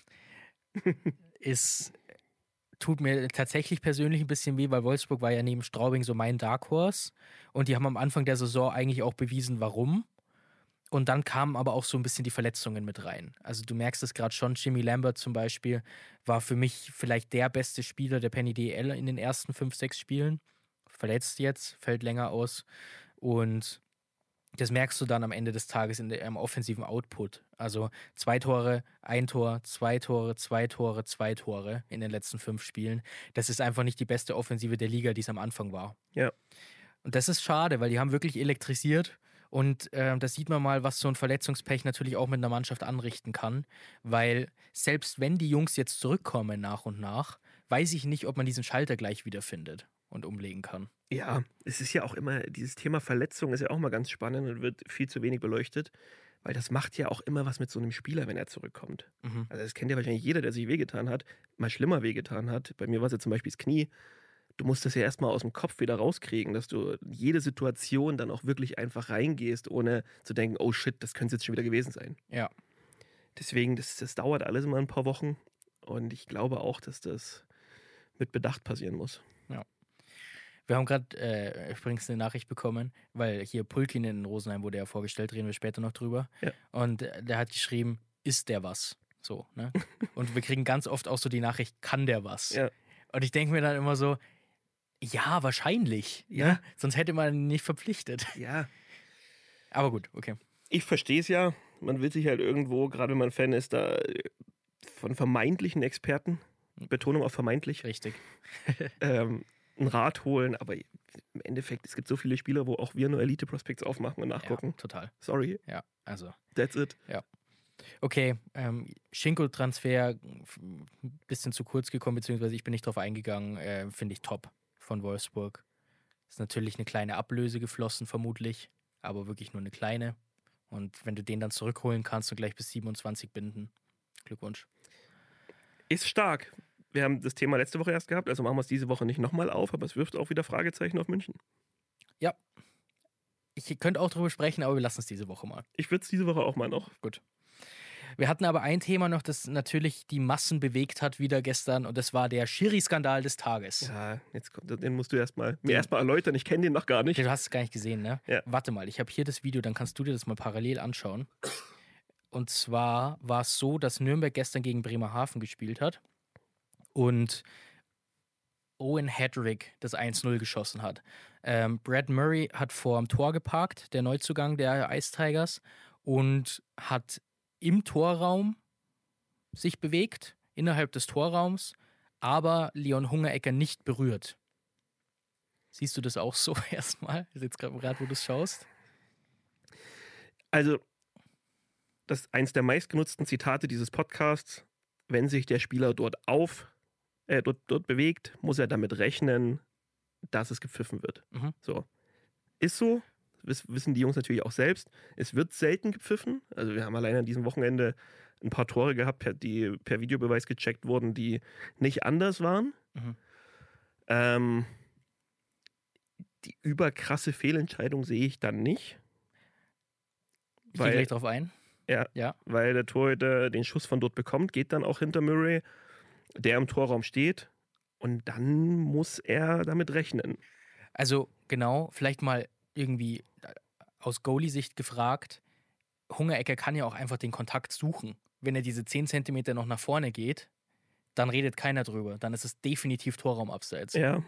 B: Ist. Tut mir tatsächlich persönlich ein bisschen weh, weil Wolfsburg war ja neben Straubing so mein Dark Horse. Und die haben am Anfang der Saison eigentlich auch bewiesen, warum. Und dann kamen aber auch so ein bisschen die Verletzungen mit rein. Also du merkst es gerade schon, Jimmy Lambert zum Beispiel war für mich vielleicht der beste Spieler der Penny D L in den ersten fünf, sechs Spielen. Verletzt jetzt, fällt länger aus. Und das merkst du dann am Ende des Tages in der, im offensiven Output. Also zwei Tore, ein Tor, zwei Tore, zwei Tore, zwei Tore in den letzten fünf Spielen. Das ist einfach nicht die beste Offensive der Liga, die es am Anfang war.
A: Ja.
B: Und das ist schade, weil die haben wirklich elektrisiert. Und äh, da sieht man mal, was so ein Verletzungspech natürlich auch mit einer Mannschaft anrichten kann. Weil selbst wenn die Jungs jetzt zurückkommen nach und nach, weiß ich nicht, ob man diesen Schalter gleich wiederfindet und umlegen kann.
A: Ja, es ist ja auch immer, dieses Thema Verletzung ist ja auch mal ganz spannend und wird viel zu wenig beleuchtet, weil das macht ja auch immer was mit so einem Spieler, wenn er zurückkommt.
B: Mhm.
A: Also das kennt ja wahrscheinlich jeder, der sich wehgetan hat, mal schlimmer wehgetan hat. Bei mir war es ja zum Beispiel das Knie. Du musst das ja erstmal aus dem Kopf wieder rauskriegen, dass du jede Situation dann auch wirklich einfach reingehst, ohne zu denken, oh shit, das könnte jetzt schon wieder gewesen sein.
B: Ja.
A: Deswegen, das, das dauert alles immer ein paar Wochen und ich glaube auch, dass das mit Bedacht passieren muss.
B: Wir haben gerade äh, übrigens eine Nachricht bekommen, weil hier Pulkin in Rosenheim wurde ja vorgestellt, reden wir später noch drüber.
A: Ja.
B: Und äh, der hat geschrieben, ist der was? So, ne? Und wir kriegen ganz oft auch so die Nachricht, kann der was?
A: Ja.
B: Und ich denke mir dann immer so, ja, wahrscheinlich.
A: Ja.
B: Ne? Sonst hätte man ihn nicht verpflichtet.
A: Ja,
B: Aber gut, okay.
A: ich verstehe es ja. Man will sich halt irgendwo, gerade wenn man Fan ist, da äh, von vermeintlichen Experten, Betonung auf vermeintlich,
B: Richtig.
A: ähm, einen Rat holen. Aber im Endeffekt, es gibt so viele Spieler, wo auch wir nur Elite-Prospects aufmachen und nachgucken.
B: Ja, total.
A: Sorry,
B: Ja, also.
A: that's it.
B: Okay, ähm, Schinko-Transfer ein bisschen zu kurz gekommen, beziehungsweise ich bin nicht drauf eingegangen, äh, finde ich top von Wolfsburg. Ist natürlich eine kleine Ablöse geflossen, vermutlich, aber wirklich nur eine kleine. Und wenn du den dann zurückholen kannst und gleich bis siebenundzwanzig binden, Glückwunsch.
A: Ist stark. Wir haben das Thema letzte Woche erst gehabt, also machen wir es diese Woche nicht nochmal auf, aber es wirft auch wieder Fragezeichen auf München.
B: Ja, ich könnte auch drüber sprechen, aber wir lassen es diese Woche mal.
A: Ich würde es diese Woche auch mal noch.
B: Gut. Wir hatten aber ein Thema noch, das natürlich die Massen bewegt hat wieder gestern und das war der Schiri-Skandal des Tages.
A: Ja, jetzt kommt, den musst du erstmal mir erstmal erläutern. Ich kenne den noch gar nicht.
B: Du hast es gar nicht gesehen, ne?
A: Ja.
B: Warte mal, ich habe hier das Video, dann kannst du dir das mal parallel anschauen. Und zwar war es so, dass Nürnberg gestern gegen Bremerhaven gespielt hat und Owen Hedrick das eins null geschossen hat. Ähm, Brad Murray hat vor dem Tor geparkt, der Neuzugang der Ice Tigers, und hat im Torraum sich bewegt, innerhalb des Torraums, aber Leon Hungerecker nicht berührt. Siehst du das auch so erstmal? Jetzt gerade, wo du es schaust?
A: Also, das ist eins der meistgenutzten Zitate dieses Podcasts. Wenn sich der Spieler dort auf, äh, dort, dort bewegt, muss er damit rechnen, dass es gepfiffen wird.
B: Mhm.
A: So. Ist so. Das wissen die Jungs natürlich auch selbst. Es wird selten gepfiffen. Also wir haben allein an diesem Wochenende ein paar Tore gehabt, die per Videobeweis gecheckt wurden, die nicht anders waren.
B: Mhm.
A: Ähm, die überkrasse Fehlentscheidung sehe ich dann nicht.
B: Ich gehe gleich drauf ein.
A: Ja,
B: ja,
A: weil der Torhüter den Schuss von dort bekommt, geht dann auch hinter Murray, der im Torraum steht. Und dann muss er damit rechnen.
B: Also genau, vielleicht mal irgendwie aus Goalie-Sicht gefragt, Hungerecker kann ja auch einfach den Kontakt suchen. Wenn er diese zehn Zentimeter noch nach vorne geht, dann redet keiner drüber. Dann ist es definitiv Torraumabseits.
A: Ja,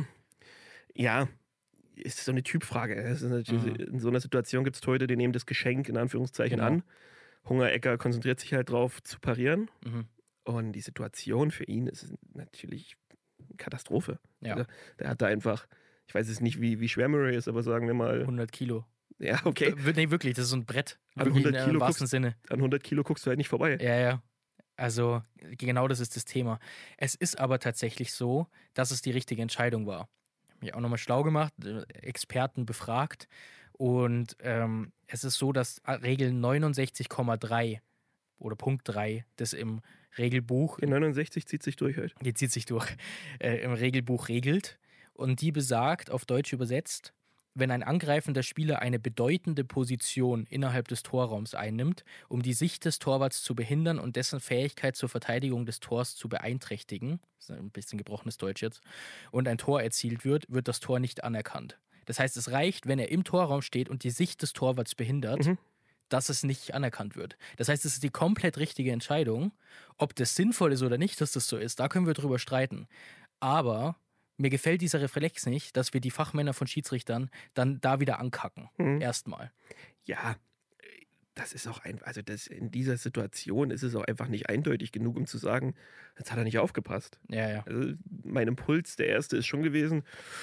A: ja, ist so eine Typfrage. Es ist natürlich, mhm. In so einer Situation gibt es Torhüter, die nehmen das Geschenk in Anführungszeichen
B: genau.
A: an. Hungerecker konzentriert sich halt drauf, zu parieren.
B: Mhm.
A: Und die Situation für ihn ist natürlich eine Katastrophe.
B: Ja.
A: Der, der hat da einfach, ich weiß jetzt nicht, wie, wie schwer Murray ist, aber sagen wir mal
B: hundert Kilo.
A: Ja, okay.
B: W- Nee, wirklich, das ist so ein Brett.
A: An
B: Wirklich
A: hundert Kilo
B: im wahrsten
A: guckst-
B: Sinne.
A: An hundert Kilo guckst du halt nicht vorbei.
B: Ja, ja. Also genau das ist das Thema. Es ist aber tatsächlich so, dass es die richtige Entscheidung war. Ich habe mich auch nochmal schlau gemacht, äh, Experten befragt und ähm, es ist so, dass Regel neunundsechzig Komma drei oder Punkt drei das im Regelbuch,
A: Die neunundsechzig zieht sich durch halt.
B: die zieht sich durch, äh, im Regelbuch regelt und die besagt, auf Deutsch übersetzt, wenn ein angreifender Spieler eine bedeutende Position innerhalb des Torraums einnimmt, um die Sicht des Torwarts zu behindern und dessen Fähigkeit zur Verteidigung des Tors zu beeinträchtigen, das ist ein bisschen gebrochenes Deutsch jetzt, und ein Tor erzielt wird, wird das Tor nicht anerkannt. Das heißt, es reicht, wenn er im Torraum steht und die Sicht des Torwarts behindert,
A: Mhm.
B: dass es nicht anerkannt wird. Das heißt, es ist die komplett richtige Entscheidung. Ob das sinnvoll ist oder nicht, dass das so ist, da können wir drüber streiten. Aber mir gefällt dieser Reflex nicht, dass wir die Fachmänner von Schiedsrichtern dann da wieder ankacken.
A: Mhm.
B: Erstmal.
A: Ja, das ist auch ein, also das, in dieser Situation ist es auch einfach nicht eindeutig genug, um zu sagen, jetzt hat er nicht aufgepasst.
B: Ja, ja.
A: Also mein Impuls, der erste, ist schon gewesen,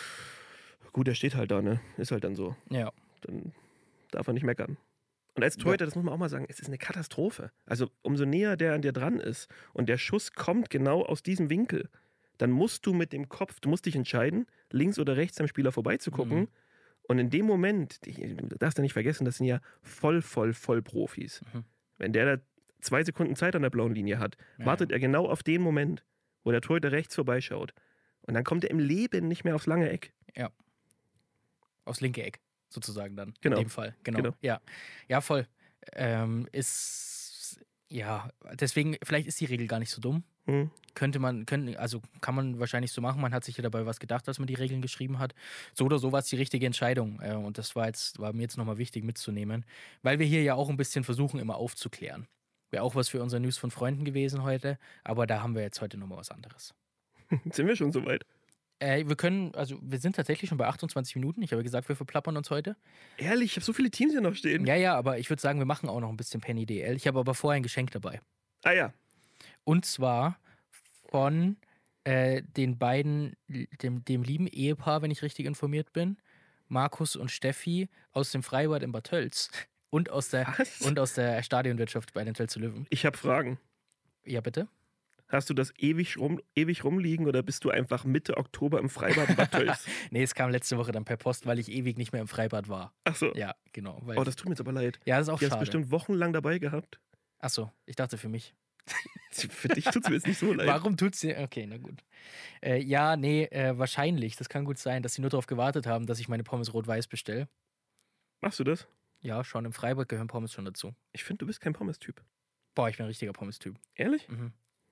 A: gut, er steht halt da, ne? Ist halt dann so.
B: Ja.
A: Dann darf er nicht meckern. Und als Torhüter, das muss man auch mal sagen, es ist eine Katastrophe. Also umso näher der an dir dran ist und der Schuss kommt genau aus diesem Winkel, dann musst du mit dem Kopf, du musst dich entscheiden, links oder rechts am Spieler vorbeizugucken.
B: Mhm.
A: Und in dem Moment, die, du darfst ja nicht vergessen, das sind ja voll, voll, voll Profis.
B: Mhm.
A: Wenn der da zwei Sekunden Zeit an der blauen Linie hat,
B: Ja,
A: wartet er genau auf den Moment, wo der Torhüter rechts vorbeischaut. Und dann kommt er im Leben nicht mehr aufs lange Eck.
B: Ja. Aufs linke Eck, sozusagen dann.
A: Genau.
B: In dem Fall. Genau.
A: Genau.
B: Ja. Ja, voll. Ähm, ist. Ja, deswegen, vielleicht ist die Regel gar nicht so dumm.
A: Hm.
B: Könnte man, können, also kann man wahrscheinlich so machen. Man hat sich ja dabei was gedacht, als man die Regeln geschrieben hat. So oder so war es die richtige Entscheidung. Äh, und das war jetzt, war mir jetzt nochmal wichtig mitzunehmen, weil wir hier ja auch ein bisschen versuchen, immer aufzuklären. Wäre auch was für unser News von Freunden gewesen heute, aber da haben wir jetzt heute nochmal was anderes.
A: Sind wir schon soweit?
B: Äh, wir können, also wir sind tatsächlich schon bei achtundzwanzig Minuten. Ich habe gesagt, wir verplappern uns heute.
A: Ehrlich, ich habe so viele Teams hier noch stehen.
B: Ja, ja, aber ich würde sagen, wir machen auch noch ein bisschen Penny D L. Ich habe aber vorher ein Geschenk dabei.
A: Ah ja.
B: Und zwar von äh, den beiden, dem, dem lieben Ehepaar, wenn ich richtig informiert bin, Markus und Steffi aus dem Freibad in Bad Tölz und aus der,
A: Was?
B: und aus der Stadionwirtschaft bei den Tölzer Löwen.
A: Ich habe Fragen.
B: Ja, bitte?
A: Hast du das ewig, rum, ewig rumliegen oder bist du einfach Mitte Oktober im Freibad in Bad Tölz?
B: Nee, es kam letzte Woche dann per Post, weil ich ewig nicht mehr im Freibad war.
A: Achso.
B: Ja, genau. Weil
A: Oh, das tut mir jetzt aber leid.
B: ja, das ist auch
A: Die hast du
B: schade.
A: bestimmt wochenlang dabei gehabt.
B: Achso, ich dachte für mich.
A: Für dich tut es mir jetzt nicht so leid.
B: Warum tut's dir? Okay, na gut. Äh, ja, nee, äh, wahrscheinlich. Das kann gut sein, dass sie nur darauf gewartet haben, dass ich meine Pommes rot-weiß bestelle.
A: Machst du das?
B: Ja, schon im Freibad gehören Pommes schon dazu.
A: Ich finde, du bist kein Pommes-Typ.
B: Boah, ich bin ein richtiger Pommes-Typ.
A: Ehrlich?
B: Mhm.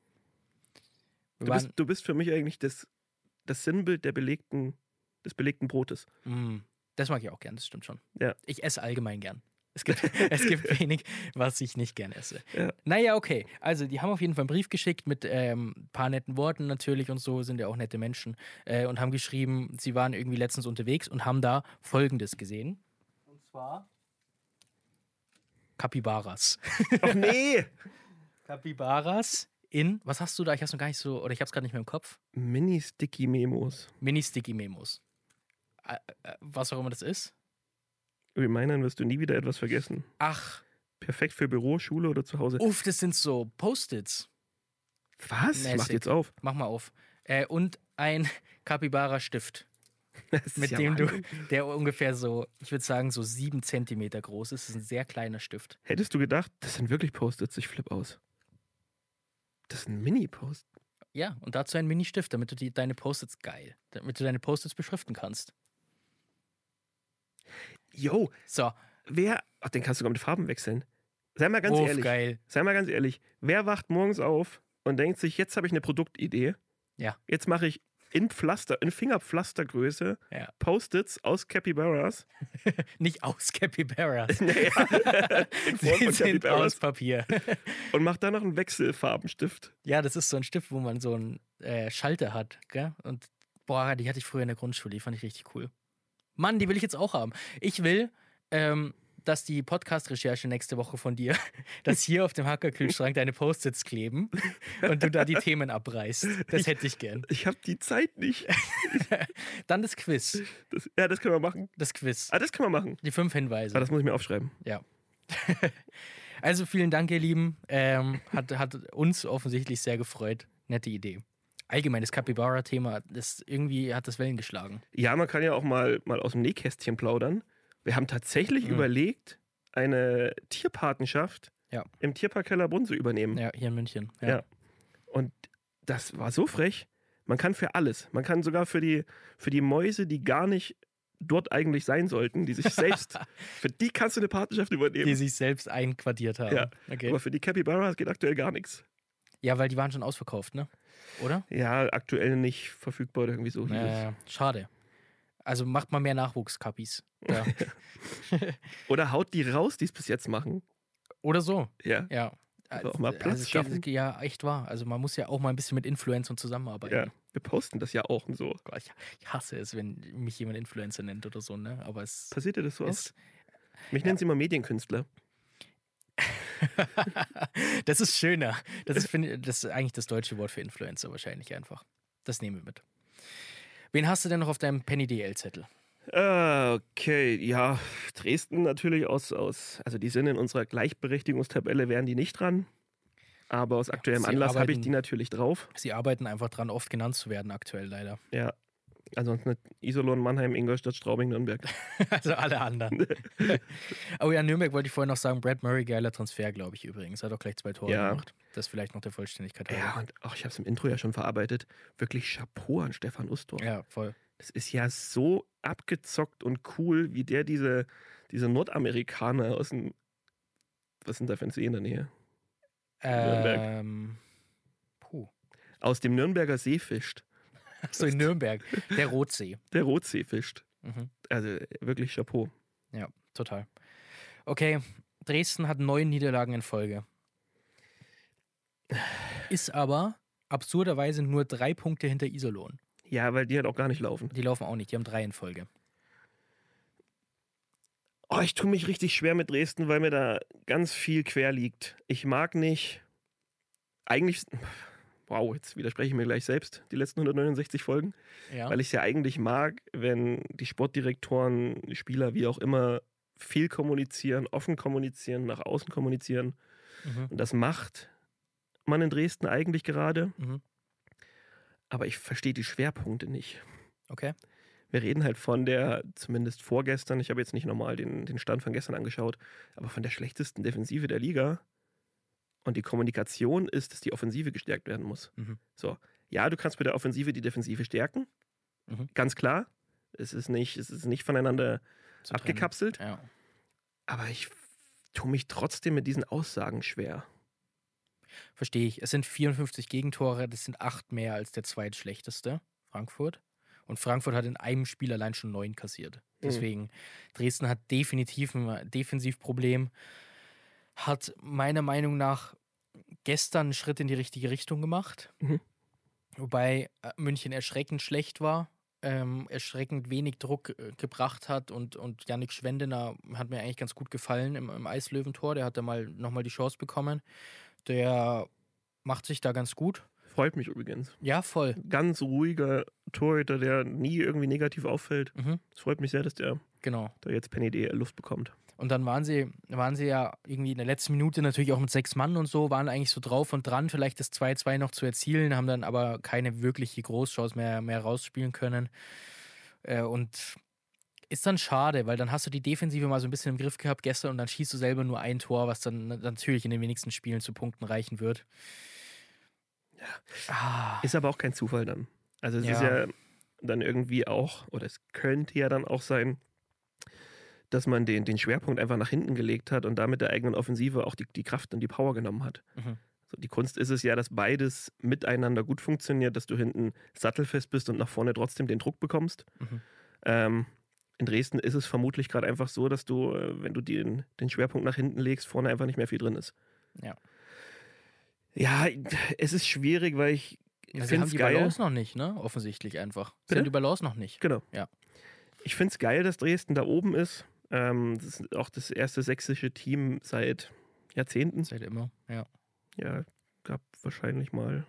B: Wir
A: Du bist,
B: waren,
A: du bist für mich eigentlich das, das Sinnbild der belegten, des belegten Brotes.
B: mm, das mag ich auch gern, das stimmt schon.
A: Ja.
B: Ich esse allgemein gern. Es gibt, es gibt wenig, was ich nicht gern esse.
A: Ja.
B: Naja, okay. Also, die haben auf jeden Fall einen Brief geschickt mit ähm, ein paar netten Worten natürlich und so, sind ja auch nette Menschen. Äh, und haben geschrieben, sie waren irgendwie letztens unterwegs und haben da Folgendes gesehen. Und zwar Capybaras.
A: Ach nee!
B: Capybaras in, was hast du da? Ich hab's noch gar nicht so, oder ich hab's gerade nicht mehr im Kopf.
A: Mini-Sticky-Memos.
B: Mini-Sticky-Memos. Äh, äh, was auch immer das ist.
A: Remindern wirst du nie wieder etwas vergessen.
B: Ach,
A: Perfekt für Büro, Schule oder zu Hause.
B: uff, das sind so Post-its.
A: Was?
B: Mäßig.
A: Mach die jetzt auf.
B: Mach mal auf. Äh, und ein Capybara-Stift,
A: Das ist
B: mit
A: ja
B: dem du,
A: Wahnsinn.
B: der ungefähr so, ich würde sagen, so sieben Zentimeter groß ist. Das ist ein sehr kleiner Stift.
A: Hättest du gedacht, das sind wirklich Post-its? Ich flipp aus. Das ist ein Mini-Post.
B: Ja, und dazu ein Mini-Stift, damit du die, deine Post-its geil, damit du deine Post-its beschriften kannst.
A: Yo,
B: So,
A: wer. Ach, den kannst du sogar mit Farben wechseln. Sei mal ganz
B: uff,
A: ehrlich.
B: geil.
A: Sei mal ganz ehrlich. Wer wacht morgens auf und denkt sich, jetzt habe ich eine Produktidee.
B: Ja.
A: Jetzt mache ich in Pflaster, in Fingerpflastergröße
B: Ja.
A: Post-its aus Capybaras.
B: Nicht aus Capybaras.
A: Naja, in Form
B: Sie
A: von
B: sind aus
A: Capybaras.
B: Papier.
A: Und macht dann noch einen Wechselfarbenstift.
B: Ja, das ist so ein Stift, wo man so einen äh, Schalter hat, gell? Und boah, die hatte ich früher in der Grundschule, die fand ich richtig cool. Mann, die will ich jetzt auch haben. Ich will, ähm, dass die Podcast-Recherche nächste Woche von dir, dass hier auf dem Hackerkühlschrank deine Post-its kleben und du da die Themen abreißt. Das hätte ich gern.
A: Ich habe die Zeit nicht.
B: Dann das Quiz.
A: Das, ja, das können wir machen.
B: Das Quiz.
A: Ah, das können wir machen.
B: Die fünf Hinweise.
A: Ah, das muss ich mir aufschreiben.
B: Ja. Also vielen Dank, ihr Lieben. Ähm, hat, hat uns offensichtlich sehr gefreut. Nette Idee. Allgemein, das Capybara-Thema, das irgendwie hat das Wellen geschlagen.
A: Ja, man kann ja auch mal, mal aus dem Nähkästchen plaudern. Wir haben tatsächlich
B: Mhm.
A: überlegt, eine Tierpatenschaft
B: Ja.
A: im Tierpark Kellerbrunn zu übernehmen.
B: Ja, hier in München. Ja.
A: Ja. Und das war so frech. Man kann für alles. Man kann sogar für die, für die Mäuse, die gar nicht dort eigentlich sein sollten, die sich selbst, für die kannst du eine Patenschaft übernehmen.
B: Die sich selbst einquartiert haben.
A: Ja.
B: Okay.
A: Aber für die Capybaras geht aktuell gar nichts.
B: Ja, weil die waren schon ausverkauft, ne? Oder?
A: Ja, aktuell nicht verfügbar oder irgendwie so. hieß es.
B: Äh, schade. Also macht mal mehr Nachwuchskapis. Ja.
A: Oder haut die raus, die es bis jetzt machen.
B: Oder so.
A: Ja.
B: Ja.
A: Also auch mal Platz
B: es geht-
A: schaffen.
B: es geht- Ja, echt wahr. Also man muss ja auch mal ein bisschen mit Influencern zusammenarbeiten.
A: Ja. Wir posten das ja auch und so.
B: Gott, ich, ich hasse es, wenn mich jemand Influencer nennt oder so, ne? Aber es
A: Passiert dir das so oft?
B: ist.
A: Mich nennen sie immer Medienkünstler.
B: Das ist schöner. Das ist, find, das ist eigentlich das deutsche Wort für Influencer wahrscheinlich einfach. Das nehmen wir mit. Wen hast du denn noch auf deinem Penny D L-Zettel?
A: Ah, okay, ja, Dresden natürlich aus, aus, also die sind in unserer Gleichberechtigungstabelle, wären die nicht dran. Aber aus aktuellem
B: sie
A: Anlass habe ich
B: arbeiten-
A: die natürlich drauf.
B: Sie arbeiten einfach dran, oft genannt zu werden aktuell leider.
A: Ja. Ansonsten Iserlohn, Mannheim, Ingolstadt, Straubing, Nürnberg.
B: Also alle anderen. Oh ja, Nürnberg wollte ich vorhin noch sagen. Brad Murray, geiler Transfer, glaube ich übrigens. Hat auch gleich zwei Tore
A: Ja.
B: gemacht. Das vielleicht noch der Vollständigkeit halber.
A: Ja, und auch ich habe es im Intro ja schon verarbeitet. Wirklich Chapeau an Stefan Ustorf.
B: Ja, voll.
A: Das ist ja so abgezockt und cool, wie der diese, diese Nordamerikaner aus dem. Was sind da für ein See in der Nähe? Nürnberg.
B: Ähm, puh.
A: Aus dem Nürnberger See fischt.
B: So in Nürnberg. Der Rotsee.
A: Der Rotsee fischt.
B: Mhm.
A: Also wirklich Chapeau.
B: Ja, total. Okay, Dresden hat neun Niederlagen in Folge. Ist aber absurderweise nur drei Punkte hinter Iserlohn.
A: Ja, weil die halt auch gar nicht laufen.
B: Die laufen auch nicht, die haben drei in Folge.
A: Oh, ich tue mich richtig schwer mit Dresden, weil mir da ganz viel quer liegt. Ich mag nicht. Eigentlich. Wow, jetzt widerspreche ich mir gleich selbst, die letzten hundertneunundsechzig Folgen.
B: Ja.
A: Weil ich es ja eigentlich mag, wenn die Sportdirektoren, die Spieler, wie auch immer, viel kommunizieren, offen kommunizieren, nach außen kommunizieren.
B: Mhm.
A: Und das macht man in Dresden eigentlich gerade.
B: Mhm.
A: Aber ich verstehe die Schwerpunkte nicht.
B: Okay.
A: Wir reden halt von der, zumindest vorgestern, ich habe jetzt nicht nochmal den, den Stand von gestern angeschaut, aber von der schlechtesten Defensive der Liga. Und die Kommunikation ist, dass die Offensive gestärkt werden muss.
B: Mhm.
A: So, ja, du kannst mit der Offensive die Defensive stärken.
B: Mhm.
A: Ganz klar. Es ist nicht, es ist nicht voneinander
B: Zu
A: abgekapselt.
B: trennen. Ja.
A: Aber ich tue mich trotzdem mit diesen Aussagen schwer.
B: Verstehe ich. Es sind vierundfünfzig Gegentore, das sind acht mehr als der zweitschlechteste, Frankfurt. Und Frankfurt hat in einem Spiel allein schon neun kassiert. Deswegen, Dresden hat definitiv ein Defensivproblem. Hat meiner Meinung nach gestern einen Schritt in die richtige Richtung gemacht.
A: Mhm.
B: Wobei äh, München erschreckend schlecht war, ähm, erschreckend wenig Druck äh, gebracht hat. Und, und Yannick Schwendener hat mir eigentlich ganz gut gefallen im, im Eislöwentor. Der hat da mal nochmal die Chance bekommen. Der macht sich da ganz gut.
A: Freut mich übrigens.
B: Ja, voll.
A: Ganz ruhiger Torhüter, der nie irgendwie negativ auffällt.
B: Mhm.
A: Es freut mich sehr, dass der
B: Genau.
A: da jetzt Penny D Luft bekommt.
B: Und dann waren sie, waren sie ja irgendwie in der letzten Minute natürlich auch mit sechs Mann und so, waren eigentlich so drauf und dran, vielleicht das zwei zwei noch zu erzielen, haben dann aber keine wirkliche Großchance mehr, mehr rausspielen können. Äh, und ist dann schade, weil dann hast du die Defensive mal so ein bisschen im Griff gehabt gestern und dann schießt du selber nur ein Tor, was dann natürlich in den wenigsten Spielen zu Punkten reichen wird.
A: Ja.
B: Ah.
A: Ist aber auch kein Zufall dann. Also es
B: Ja.
A: ist ja dann irgendwie auch, oder es könnte ja dann auch sein, dass man den, den Schwerpunkt einfach nach hinten gelegt hat und damit der eigenen Offensive auch die, die Kraft und die Power genommen hat.
B: Mhm.
A: So, die Kunst ist es ja, dass beides miteinander gut funktioniert, dass du hinten sattelfest bist und nach vorne trotzdem den Druck bekommst.
B: Mhm.
A: Ähm, in Dresden ist es vermutlich gerade einfach so, dass du, äh, wenn du den, den Schwerpunkt nach hinten legst, vorne einfach nicht mehr viel drin ist.
B: Ja.
A: Ja, es ist schwierig, weil ich
B: Ja, sie
A: finde
B: haben
A: es
B: die
A: geil.
B: Balance noch nicht, ne? Offensichtlich einfach. Sie
A: Bitte?
B: haben die Balance noch nicht.
A: Genau.
B: Ja.
A: Ich finde es geil, dass Dresden da oben ist. Ähm, das ist auch das erste sächsische Team seit Jahrzehnten.
B: Seit immer, ja.
A: Ja, gab wahrscheinlich mal.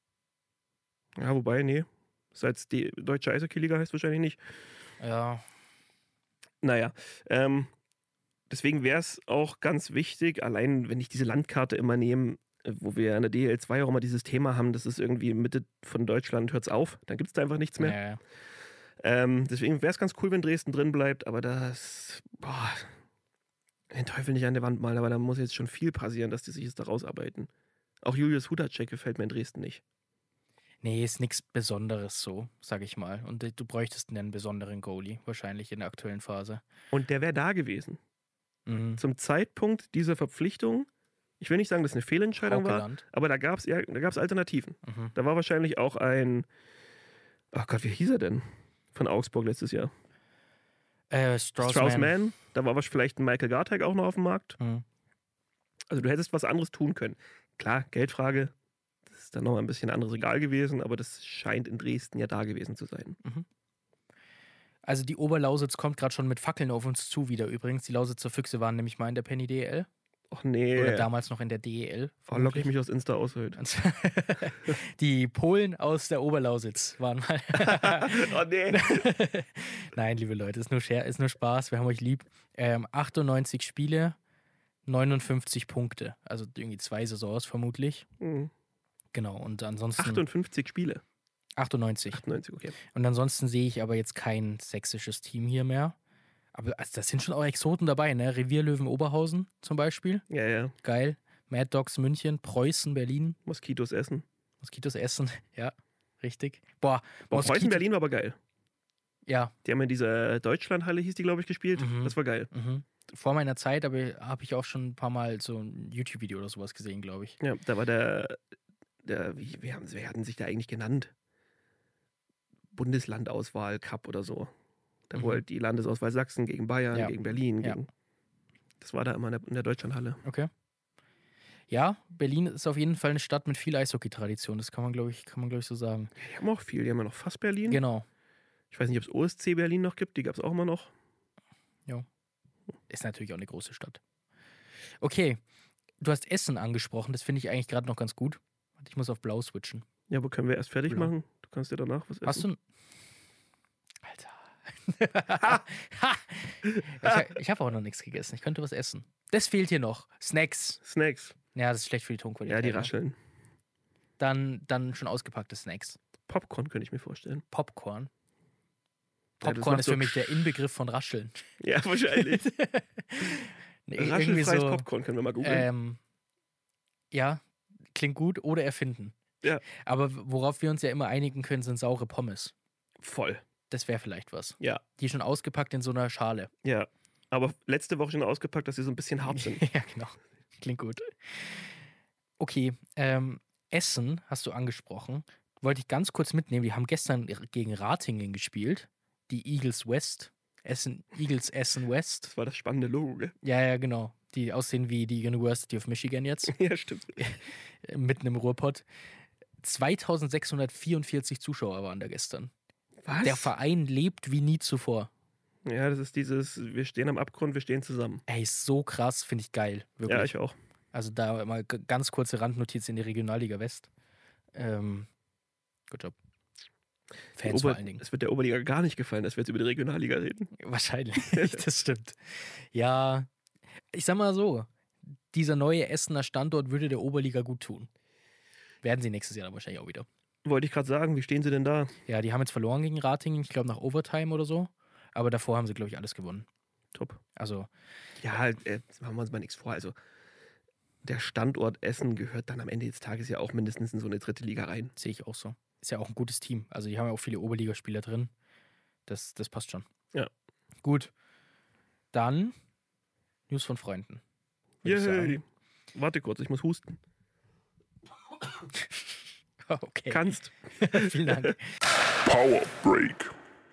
A: Ja, wobei, nee. Seit es die deutsche Eishockey-Liga heißt wahrscheinlich nicht.
B: Ja.
A: Naja, ähm, deswegen wäre es auch ganz wichtig, allein wenn ich diese Landkarte immer nehme, äh, wo wir in der D L zwei auch immer dieses Thema haben, das ist irgendwie Mitte von Deutschland, hört es auf, dann gibt es da einfach nichts mehr.
B: Ja, ja.
A: Ähm, deswegen wäre es ganz cool, wenn Dresden drin bleibt, aber das, boah, den Teufel nicht an der Wand malen, aber da muss jetzt schon viel passieren, dass die sich jetzt da rausarbeiten. Auch Julius Hudacek gefällt mir in Dresden nicht.
B: Nee, ist nichts Besonderes so, sag ich mal. Und äh, du bräuchtest einen besonderen Goalie, wahrscheinlich in der aktuellen Phase.
A: Und der wäre da gewesen.
B: Mhm.
A: Zum Zeitpunkt dieser Verpflichtung, ich will nicht sagen, dass es eine Fehlentscheidung war,
B: Haukeland.
A: aber da gab es ja, da gab's Alternativen.
B: Mhm.
A: Da war wahrscheinlich auch ein, ach Gott, wie hieß er denn? Von Augsburg letztes Jahr.
B: Äh, Strauss,
A: Strauss
B: Mann.
A: Mann. Da war vielleicht ein Michael Garteig auch noch auf dem Markt.
B: Mhm.
A: Also du hättest was anderes tun können. Klar, Geldfrage, das ist dann noch ein bisschen ein anderes Regal gewesen, aber das scheint in Dresden ja da gewesen zu sein.
B: Also die Oberlausitz kommt gerade schon mit Fackeln auf uns zu wieder übrigens. Die Lausitzer Füchse waren nämlich mal in der Penny D E L.
A: Ach nee,
B: Oder damals noch in der D E L.
A: oh, lock ich mich aus Insta aus heute.
B: Die Polen aus der Oberlausitz waren mal.
A: Oh nee.
B: Nein, liebe Leute, ist nur, Scher ist nur Spaß. Wir haben euch lieb. Ähm, achtundneunzig Spiele, neunundfünfzig Punkte. Also irgendwie zwei Saisons vermutlich.
A: Mhm.
B: Genau, und ansonsten
A: achtundfünfzig Spiele.
B: achtundneunzig.
A: achtundneunzig, okay.
B: Und ansonsten sehe ich aber jetzt kein sächsisches Team hier mehr. Aber also, das sind schon auch Exoten dabei, ne? Revierlöwen Oberhausen zum Beispiel.
A: Ja, ja.
B: Geil. Mad Dogs München, Preußen Berlin,
A: Moskitos essen.
B: Moskitos Essen. Ja, richtig. Boah,
A: Boah,
B: Moskito-
A: Preußen Berlin war aber geil.
B: Ja,
A: Die haben in dieser Deutschlandhalle, hieß die, glaube ich, gespielt.
B: Mhm.
A: Das war geil.
B: mhm. Vor meiner Zeit habe hab ich auch schon ein paar Mal so ein YouTube-Video oder sowas gesehen, glaube ich.
A: Ja, da war der, der wie, wie, haben, wie hatten sich da eigentlich genannt? Bundeslandauswahl Cup oder so. Da wo
B: Mhm.
A: halt die Landesauswahl Sachsen gegen Bayern,
B: Ja.
A: gegen Berlin.
B: Ja.
A: Gegen, das war da immer in der, in der Deutschlandhalle.
B: Okay. Ja, Berlin ist auf jeden Fall eine Stadt mit viel Eishockey-Tradition. Das kann man, glaube ich, kann man, glaube ich, so sagen.
A: Die haben auch viel. Die haben ja noch fast Berlin.
B: Genau.
A: Ich weiß nicht, ob es O S C Berlin noch gibt. Die gab es auch immer noch.
B: Ist natürlich auch eine große Stadt. Okay, du hast Essen angesprochen. Das finde ich eigentlich gerade noch ganz gut. Ich muss auf Blau switchen.
A: Ja, aber können wir erst fertig
B: Blau.
A: machen? Du kannst ja danach was essen.
B: Hast du. Alter. ich ich habe auch noch nichts gegessen. Ich könnte was essen. Das fehlt hier noch. Snacks.
A: Snacks.
B: Ja, das ist schlecht für die Tonqualität.
A: Ja, die
B: ne?
A: rascheln.
B: Dann, dann schon ausgepackte Snacks.
A: Popcorn könnte ich mir vorstellen.
B: Popcorn.
A: Ja, das
B: Popcorn
A: macht
B: ist
A: so
B: für mich der Inbegriff von Rascheln.
A: Ja, wahrscheinlich.
B: Nee, irgendwie
A: Raschelfreies
B: so,
A: Popcorn können wir mal googeln.
B: ähm, ja, klingt gut oder erfinden.
A: Ja.
B: Aber worauf wir uns ja immer einigen können, sind saure Pommes.
A: Voll.
B: Das wäre vielleicht was.
A: Ja,
B: Die schon ausgepackt in so einer Schale.
A: ja. Aber letzte Woche schon ausgepackt, dass sie so ein bisschen hart sind.
B: Ja, genau. Klingt gut. Okay, ähm, Essen hast du angesprochen. Wollte ich ganz kurz mitnehmen. Die haben gestern gegen Ratingen gespielt. Die Eagles West. Essen, Eagles Essen West.
A: Das war das spannende Logo, gell?
B: Ja, ja, genau. Die aussehen wie die University of Michigan jetzt.
A: Ja, stimmt.
B: Mitten im Ruhrpott. zweitausendsechshundertvierundvierzig Zuschauer waren da gestern.
A: Was?
B: Der Verein lebt wie nie zuvor.
A: Ja, das ist dieses, wir stehen am Abgrund, wir stehen zusammen.
B: Ey, ist so krass, finde ich geil. Wirklich.
A: Ja, ich auch.
B: Also da mal g- ganz kurze Randnotiz in die Regionalliga West. Ähm, good job.
A: Die
B: Fans
A: Ober-
B: vor allen Dingen.
A: Es wird der Oberliga gar nicht gefallen, dass wir jetzt über die Regionalliga reden.
B: Wahrscheinlich, das stimmt. Ja, ich sag mal so, dieser neue Essener Standort würde der Oberliga gut tun. Werden sie nächstes Jahr dann wahrscheinlich auch wieder.
A: Wollte ich gerade sagen, wie stehen sie denn da?
B: Ja, die haben jetzt verloren gegen Ratingen, ich glaube nach Overtime oder so. Aber davor haben sie, glaube ich, alles gewonnen.
A: Top.
B: Also,
A: Ja, äh, machen wir uns mal nichts vor. Also, der Standort Essen gehört dann am Ende des Tages ja auch mindestens in so eine dritte Liga rein.
B: sehe ich auch so. Ist ja auch ein gutes Team. Also, die haben ja auch viele Oberligaspieler drin. Das, das passt schon.
A: Ja.
B: Gut. Dann News von Freunden. würd ich
A: Yay.
B: sagen.
A: Warte kurz, ich muss husten.
B: Okay.
A: Kannst.
B: Vielen Dank.
C: Power Break.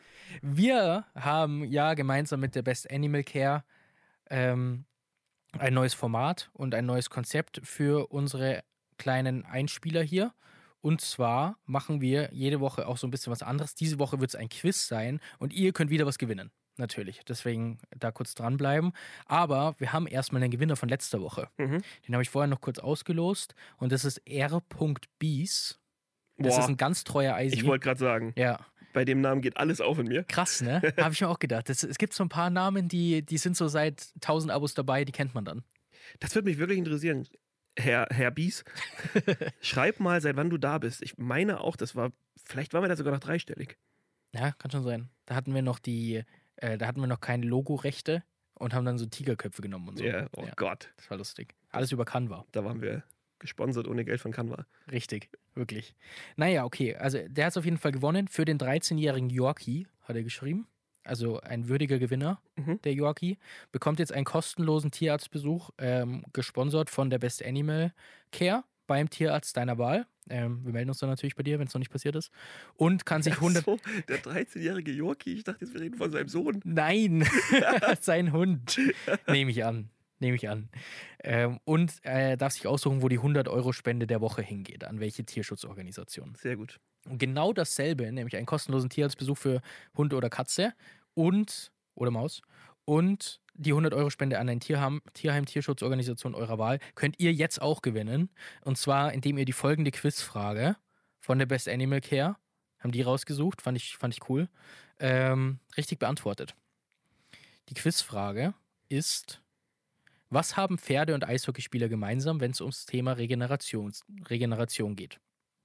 B: Wir haben ja gemeinsam mit der Best Animal Care ähm, ein neues Format und ein neues Konzept für unsere kleinen Einspieler hier. Und zwar machen wir jede Woche auch so ein bisschen was anderes. Diese Woche wird es ein Quiz sein und ihr könnt wieder was gewinnen. Natürlich. Deswegen da kurz dranbleiben. Aber wir haben erstmal einen Gewinner von letzter Woche.
A: Mhm.
B: Den habe ich vorher noch kurz ausgelost. Und das ist R. Bies. Das
A: Boah,
B: ist ein ganz treuer Eisi.
A: ich wollte gerade sagen,
B: Ja.
A: bei dem Namen geht alles auf in mir.
B: Krass, ne? Habe ich mir auch gedacht. Das, es gibt so ein paar Namen, die, die sind so seit tausend Abos dabei, die kennt man dann.
A: Das würde mich wirklich interessieren. Herr, Herr Bies, schreib mal, seit wann du da bist. Ich meine auch, das war, vielleicht waren wir da sogar noch dreistellig.
B: Ja, kann schon sein. Da hatten wir noch die, äh, da hatten wir noch keine Logorechte und haben dann so Tigerköpfe genommen und so.
A: Ja, oh
B: Ja,
A: Gott,
B: das war lustig. Alles über Canva.
A: da waren wir gesponsert ohne Geld von Canva.
B: Richtig, wirklich. Naja, okay. Also der hat es auf jeden Fall gewonnen. Für den dreizehnjährigen Yorkie hat er geschrieben. Also ein würdiger Gewinner,
A: Mhm.
B: der Yorkie. Bekommt jetzt einen kostenlosen Tierarztbesuch, ähm, gesponsert von der Best Animal Care beim Tierarzt deiner Wahl. Ähm, wir melden uns dann natürlich bei dir, wenn es noch nicht passiert ist. Und kann sich hundert...
A: So, der dreizehnjährige Yorkie, ich dachte jetzt, wir reden von seinem Sohn.
B: Nein, sein Hund. Nehme ich an. Nehme ich an. Ähm, und äh, darf sich aussuchen, wo die hundert-Euro-Spende der Woche hingeht, an welche Tierschutzorganisation.
A: Sehr gut.
B: Und genau dasselbe, nämlich einen kostenlosen Tierarztbesuch für Hund oder Katze und, oder Maus, und die hundert-Euro-Spende an ein Tierheim, Tierheim, Tierschutzorganisation eurer Wahl, könnt ihr jetzt auch gewinnen. Und zwar, indem ihr die folgende Quizfrage von der Best Animal Care, haben die rausgesucht, fand ich, fand ich cool, ähm, richtig beantwortet. Die Quizfrage ist: Was haben Pferde- und Eishockeyspieler gemeinsam, wenn es ums Thema Regeneration, Regeneration geht?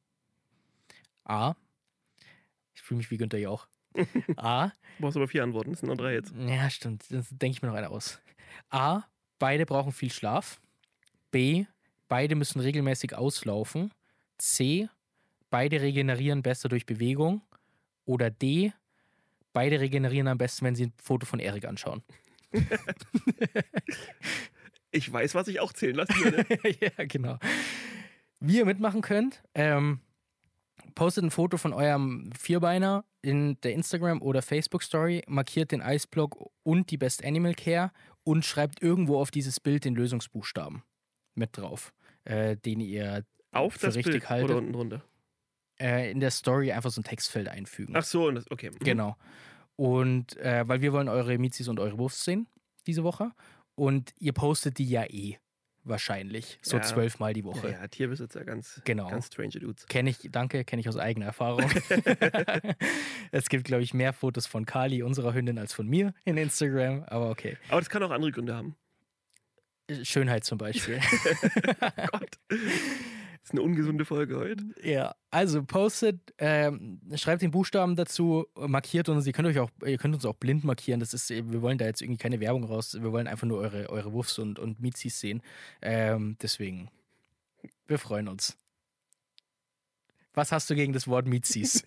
B: A. Ich fühle mich wie Günther Jauch. A.
A: Du brauchst aber vier Antworten, es sind nur drei jetzt.
B: Ja, stimmt. Das denke ich mir noch eine aus. A. Beide brauchen viel Schlaf. B. Beide müssen regelmäßig auslaufen. C. Beide regenerieren besser durch Bewegung. Oder D. Beide regenerieren am besten, wenn sie ein Foto von Erik anschauen.
A: Ich weiß, was ich auch zählen lassen würde.
B: Ja, genau. Wie ihr mitmachen könnt, ähm, postet ein Foto von eurem Vierbeiner in der Instagram- oder Facebook-Story, markiert den Eisblock und die Best Animal Care und schreibt irgendwo auf dieses Bild den Lösungsbuchstaben mit drauf, äh, den ihr
A: Auf
B: für
A: das
B: richtig
A: Bild
B: haltet.
A: oder unten drunter?
B: äh, in der Story einfach so ein Textfeld einfügen.
A: Ach so, und das, okay. Mhm.
B: Genau. Und äh, weil wir wollen eure Mizis und eure Wuffs sehen diese Woche. Und ihr postet die ja eh wahrscheinlich. So
A: Ja.
B: zwölfmal die Woche.
A: Ja, ja, Tierbesitzer, ganz,
B: Genau.
A: ganz strange Dudes.
B: Kenne ich, danke, kenne ich aus eigener Erfahrung. Es gibt, glaube ich, mehr Fotos von Kali, unserer Hündin, als von mir in Instagram. Aber okay.
A: Aber das kann auch andere Gründe haben.
B: Schönheit zum Beispiel.
A: Gott. Das ist eine ungesunde Folge heute.
B: Ja, also postet, ähm, schreibt den Buchstaben dazu, markiert uns. Ihr könnt euch auch, ihr könnt uns auch blind markieren. Das ist, wir wollen da jetzt irgendwie keine Werbung raus. Wir wollen einfach nur eure, eure Wuffs und, und Mizis sehen. Ähm, deswegen, wir freuen uns. Was hast du gegen das Wort Mizis?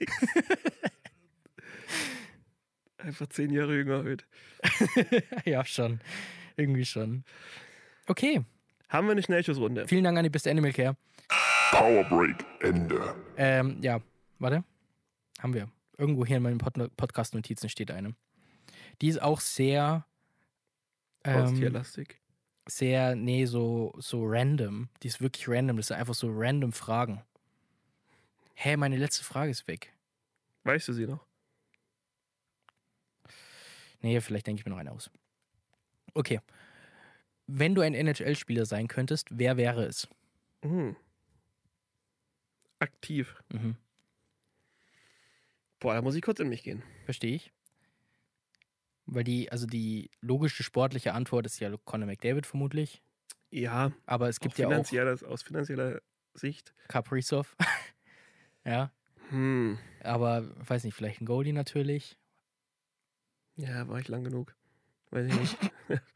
A: Einfach zehn Jahre jünger heute.
B: Ja, schon. Irgendwie schon. Okay,
A: Haben wir eine Schnellschussrunde?
B: vielen Dank an die Best Animal Care.
C: Power Break Ende.
B: Ähm, ja, warte. Haben wir. Irgendwo hier in meinen Pod Podcast-Notizen steht eine. Die ist auch sehr, ähm,
A: Haustierlastig.
B: sehr, nee, so, so random. Die ist wirklich random. Das sind einfach so random Fragen. Hä, meine letzte Frage ist weg.
A: Weißt du sie noch?
B: Nee, vielleicht denke ich mir noch eine aus. Okay. Wenn du ein N H L-Spieler sein könntest, wer wäre es?
A: Hm. aktiv.
B: Mhm.
A: Boah, da muss ich kurz in mich gehen.
B: Verstehe ich. Weil die, also die logische sportliche Antwort ist ja Conor McDavid vermutlich.
A: Ja,
B: Aber es gibt
A: auch
B: ja auch
A: finanzieller, aus finanzieller Sicht.
B: Kaprizov. Ja.
A: Hm.
B: Aber, weiß nicht, vielleicht ein Goalie natürlich.
A: Ja, war ich lang genug. Weiß ich nicht.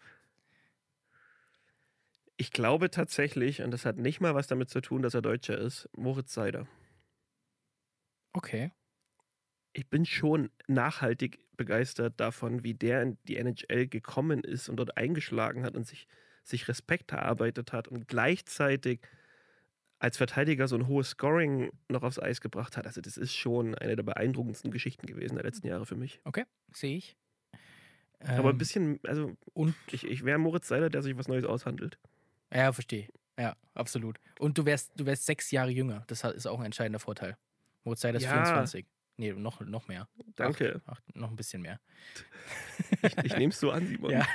A: Ich glaube tatsächlich, und das hat nicht mal was damit zu tun, dass er Deutscher ist, Moritz Seider.
B: Okay.
A: Ich bin schon nachhaltig begeistert davon, wie der in die N H L gekommen ist und dort eingeschlagen hat und sich, sich Respekt erarbeitet hat und gleichzeitig als Verteidiger so ein hohes Scoring noch aufs Eis gebracht hat. Also das ist schon eine der beeindruckendsten Geschichten gewesen der letzten Jahre für mich.
B: Okay, sehe ich.
A: Aber ein
B: Ähm,
A: bisschen, also
B: und
A: ich, ich wäre Moritz Seider, der sich was Neues aushandelt.
B: ja, verstehe. Ja, absolut. Und du wärst, du wärst sechs Jahre jünger. Das hat- ist auch ein entscheidender Vorteil. Moritz Seider ist
A: Ja.
B: vierundzwanzig. Nee, noch, noch mehr.
A: Danke.
B: Acht, acht, noch ein bisschen mehr.
A: Ich, ich nehme es so an, Simon.
B: Ja.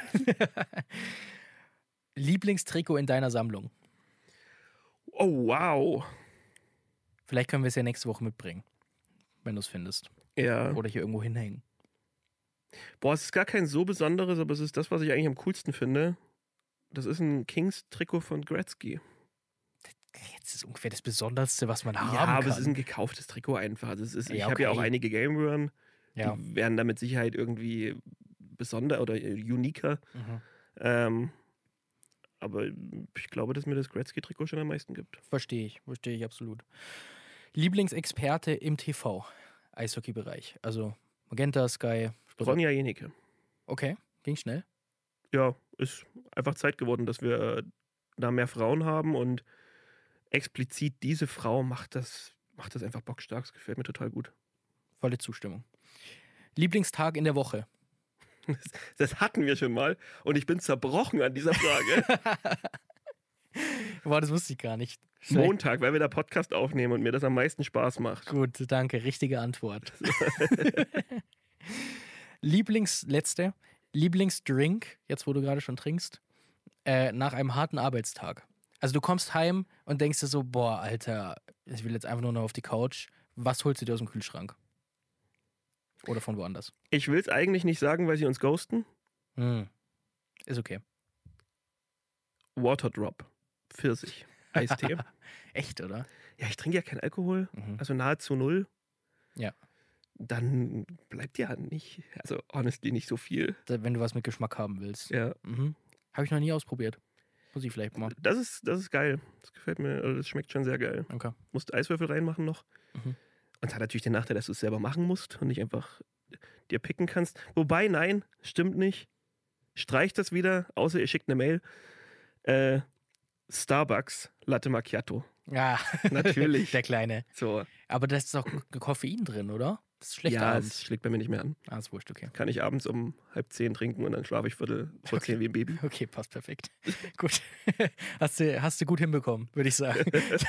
B: Lieblingstrikot in deiner Sammlung?
A: Oh, wow.
B: Vielleicht können wir es ja nächste Woche mitbringen, wenn du es findest.
A: Ja.
B: Oder hier irgendwo hinhängen.
A: Boah, es ist gar kein so besonderes, aber es ist das, was ich eigentlich am coolsten finde. Das ist ein Kings-Trikot von Gretzky.
B: Jetzt ist ungefähr das Besonderste, was man haben
A: Ja, aber
B: kann.
A: es ist ein gekauftes Trikot einfach. Also es ist, ich
B: Ja,
A: habe ja auch
B: okay.
A: einige Game Run.
B: ja.
A: Die werden da mit Sicherheit irgendwie besonder oder uniker.
B: Mhm.
A: Ähm, aber ich glaube, dass mir das Gretzky-Trikot schon am meisten gibt.
B: Verstehe ich, verstehe ich absolut. Lieblingsexperte im T V, Eishockey-Bereich. Also Magenta, Sky. Sport-
A: Ronja Jenicke.
B: Okay, ging schnell.
A: Ja, ist einfach Zeit geworden, dass wir äh, da mehr Frauen haben und explizit diese Frau macht das, macht das einfach bockstark. Das gefällt mir total gut.
B: Volle Zustimmung. Lieblingstag in der Woche.
A: Das, das hatten wir schon mal und ich bin zerbrochen an dieser Frage.
B: Boah, das wusste ich gar nicht. Schlecht.
A: Montag, weil wir da Podcast aufnehmen und mir das am meisten Spaß macht.
B: Gut, danke. Richtige Antwort. Lieblings, letzte, Lieblingsdrink, jetzt wo du gerade schon trinkst, äh, nach einem harten Arbeitstag. Also du kommst heim und denkst dir so, boah, Alter, ich will jetzt einfach nur noch auf die Couch. Was holst du dir aus dem Kühlschrank? Oder von woanders?
A: Ich will es eigentlich nicht sagen, weil sie uns ghosten.
B: Hm. Ist okay.
A: Waterdrop. Pfirsich. Eistee.
B: Echt, oder?
A: Ja, ich trinke ja keinen Alkohol,
B: Mhm.
A: also nahezu null.
B: Ja.
A: Dann bleibt ja nicht, also honestly nicht so viel.
B: Da- Wenn du was mit Geschmack haben willst.
A: Ja.
B: Mhm. Habe ich noch nie ausprobiert. Muss ich vielleicht mal.
A: Das ist, das ist geil. Das gefällt mir, also das schmeckt schon sehr geil.
B: Okay.
A: Musst Eiswürfel reinmachen noch.
B: Mhm.
A: Und es hat natürlich den Nachteil, dass du es selber machen musst und nicht einfach dir picken kannst. Wobei, nein, stimmt nicht. Streicht das wieder, außer ihr schickt eine Mail. Äh, Starbucks Latte Macchiato.
B: Ja,
A: Natürlich.
B: der Kleine.
A: So.
B: Aber da ist doch Koffein drin, oder? Das ist schlecht
A: Ja,
B: abends.
A: es schlägt bei mir nicht mehr an.
B: Ah, ist wurscht, okay.
A: Kann ich abends um halb zehn trinken und dann schlafe ich viertel vor zehn wie ein Baby.
B: Okay, passt perfekt. Gut. Hast du, hast du gut hinbekommen, würde ich sagen.